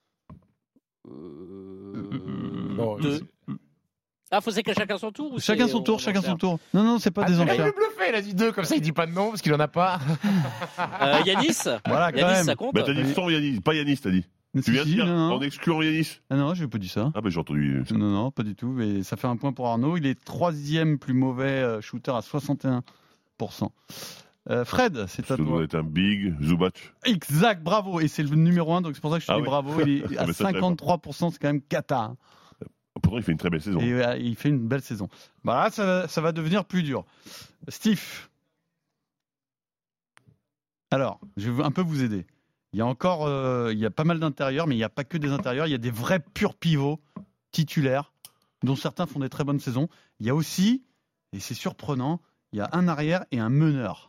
S1: Faut c'est que chacun son tour ou
S4: chacun son tour. Non, c'est pas des enchères.
S5: Il est bluffé, il a dit 2, comme ça il dit pas de nom parce qu'il en a pas.
S1: Yanis.
S4: Voilà, quand
S1: Yanis,
S4: même.
S1: ça compte.
S6: T'as dit sans Yanis, pas Yanis, t'as dit. Tu viens de dire en excluant Yanis?
S4: Ah non, je n'ai pas dit ça.
S6: Ah j'ai entendu ça.
S4: Non, pas du tout. Mais ça fait un point pour Arnaud. Il est 3e plus mauvais shooter à 61%. Fred, c'est à
S6: Ça
S4: toi.
S6: doit être un big Zubac.
S4: Exact, bravo. Et c'est le numéro 1, donc c'est pour ça que je te dis
S6: oui.
S4: bravo. Il est à
S6: Mais ça, je savais pas.
S4: 53%, c'est quand même cata. Hein.
S6: Pourtant, il fait une très belle saison.
S4: Et il fait une belle saison. Bah là, ça va devenir plus dur. Steve. Alors, je vais un peu vous aider. Il y a encore, il y a pas mal d'intérieurs, mais il n'y a pas que des intérieurs. Il y a des vrais purs pivots titulaires, dont certains font des très bonnes saisons. Il y a aussi, et c'est surprenant, il y a un arrière et un meneur.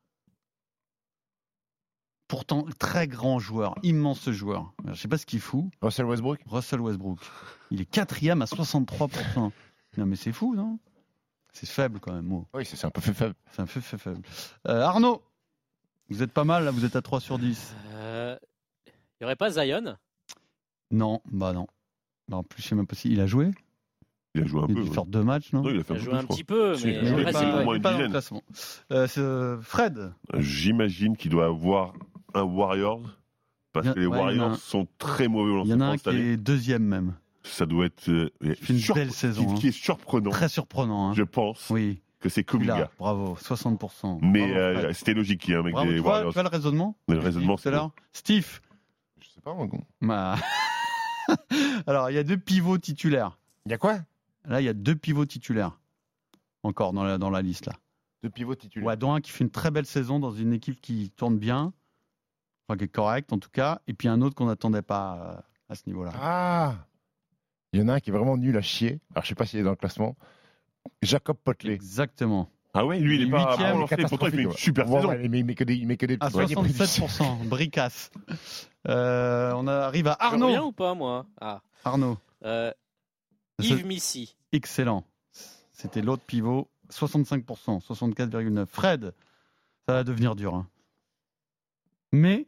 S4: Pourtant, très grand joueur, immense joueur. Je ne sais pas ce qu'il fout.
S5: Russell Westbrook.
S4: Il est 4e à 63%. Non, mais c'est fou, non? C'est faible quand même. Oh.
S5: Oui, c'est un peu faible.
S4: C'est un peu faible. Arnaud, vous êtes pas mal, là, vous êtes à 3 sur 10.
S1: Il n'y aurait pas Zion?
S4: Non, bah non. Bah, en plus, je sais même pas s'il a joué.
S6: Il a joué un peu.
S4: Il a dû faire 2 matchs, non?
S6: Non, il a fait
S1: joué un petit peu, mais
S6: il
S1: après, c'est
S6: au moins une
S4: pas dans le
S6: dizaine.
S4: classement. Fred.
S6: J'imagine qu'il doit avoir un Warriors, parce que les Warriors sont très mauvais au
S4: Il y en a un
S6: lancement
S4: qui
S6: cette année.
S4: est 2e même.
S6: Ça doit être
S4: Il fait une belle saison.
S6: qui est surprenant.
S4: Très surprenant. Hein.
S6: Je pense
S4: Oui.
S6: que c'est Kuminga.
S4: Là, bravo, 60%.
S6: Mais
S4: Bravo, Fred.
S6: c'était logique qu'il y ait un mec
S4: Bravo,
S6: des
S4: tu vois
S6: Warriors.
S4: le raisonnement?
S6: Le raisonnement,
S4: tout à l'heure. Steve.
S5: Je sais pas, moi.
S4: Bah... Alors, il y a 2 pivots titulaires.
S5: Il y a quoi?
S4: Là, il y a 2 pivots titulaires. Encore dans la liste, là.
S5: 2 pivots titulaires.
S4: Ouais, dont un qui fait une très belle saison dans une équipe qui tourne bien. Enfin, qui est correcte, en tout cas. Et puis un autre qu'on n'attendait pas à ce niveau-là.
S5: Ah! Il y en a un qui est vraiment nul à chier. Alors, je sais pas s'il est dans le classement. Jacob Potley.
S4: Exactement.
S6: Ah ouais, lui, il est pas
S4: huitième,
S6: lancé. Pourtant, il fait une super
S5: Ouais,
S6: saison.
S5: ouais, mais il met que des
S4: À
S5: petits
S4: 67%, bricasse. On arrive à
S1: Je
S4: Arnaud.
S1: reviens ou pas, moi?
S4: Arnaud.
S1: Yves Missy.
S4: Excellent. C'était l'autre pivot. 65%, 64,9%. Fred, ça va devenir dur. Hein. Mais,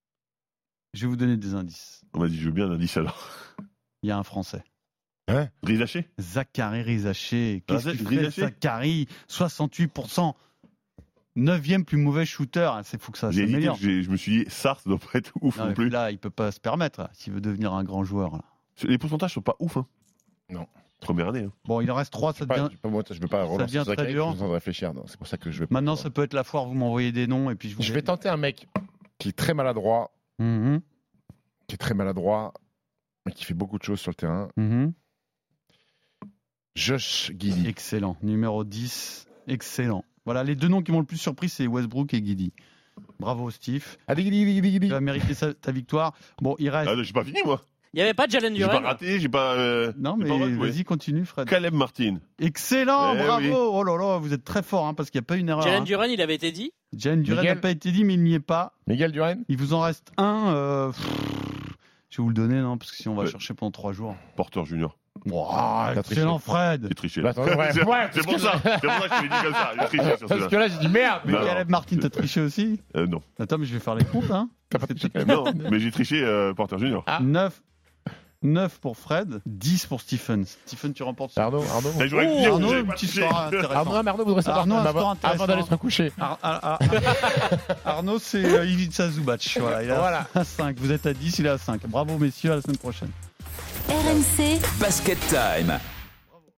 S4: je vais vous donner des indices.
S6: On m'a dit, je veux bien un indice alors.
S4: Il y a un Français.
S6: Hein? Rizaché?
S4: Zachary Rizaché. Qu'est-ce que tu fais,
S6: Rizaché
S4: Zachary? 68%. 9e plus mauvais shooter. Il faut que ça
S6: J'ai hésité,
S4: s'améliore.
S6: je me suis dit, Sars doit pas être ouf non plus.
S4: Là, il peut pas se permettre, là, s'il veut devenir un grand joueur. Là.
S6: Les pourcentages sont pas ouf. Hein.
S5: Non.
S6: Première année. Hein.
S4: Bon, il en reste 3, ça devient...
S5: je veux pas relancer
S4: devient très dur.
S5: Je réfléchir. Non, c'est pour ça que je vais.
S4: Maintenant, ça peut être la foire, vous m'envoyez des noms et puis
S5: Je vais tenter un mec qui est très maladroit.
S4: Mm-hmm.
S5: Qui est très maladroit, mais qui fait beaucoup de choses sur le terrain.
S4: Mm-hmm.
S5: Josh Giddey.
S4: Excellent. Numéro 10. Excellent. Voilà, les 2 noms qui m'ont le plus surpris, c'est Westbrook et Giddey. Bravo, Steve.
S5: Giddey.
S4: Tu as mérité ta victoire. Bon, il reste...
S6: Ah, j'ai pas fini, moi.
S1: Il n'y avait pas Jalen Duren?
S6: J'ai pas raté, j'ai pas...
S4: Non, mais vas-y, continue, Fred.
S6: Caleb Martin.
S4: Excellent, bravo.
S6: Oui.
S4: Oh là là, vous êtes très fort, hein, parce qu'il n'y a pas une erreur.
S1: Jalen Duren, il avait été dit?
S4: Jalen Duren n'a pas été dit, mais il n'y est pas.
S5: Miguel Duren.
S4: Il vous en reste un. Je vais vous le donner, non, parce que sinon on va chercher pendant 3 jours.
S6: Porter Junior.
S4: Wow, excellent, Fred.
S6: J'ai triché.
S5: Bah,
S6: c'est pour ça que je l'ai dit comme ça. J'ai triché sur
S5: Parce que là, j'ai dit merde.
S4: Mais Caleb Martin, t'as triché aussi?
S6: Non.
S4: Attends, mais je vais faire les comptes, hein.
S5: T'as pas triché quand même.
S6: Non, mais j'ai triché Porter Junior.
S4: 9 pour Fred, 10 pour Stephen. Stephen, tu remportes.
S5: Arnaud.
S4: Arnaud, un petit score intéressant.
S5: Arnaud voudrait savoir
S4: Arnaud, un score intéressant.
S5: avant d'aller se recoucher.
S4: Arnaud, c'est Ivica Zubac. Voilà, il est à 5. Vous êtes à 10, il est à 5. Bravo, messieurs, à la semaine prochaine.
S15: RMC Basket Time.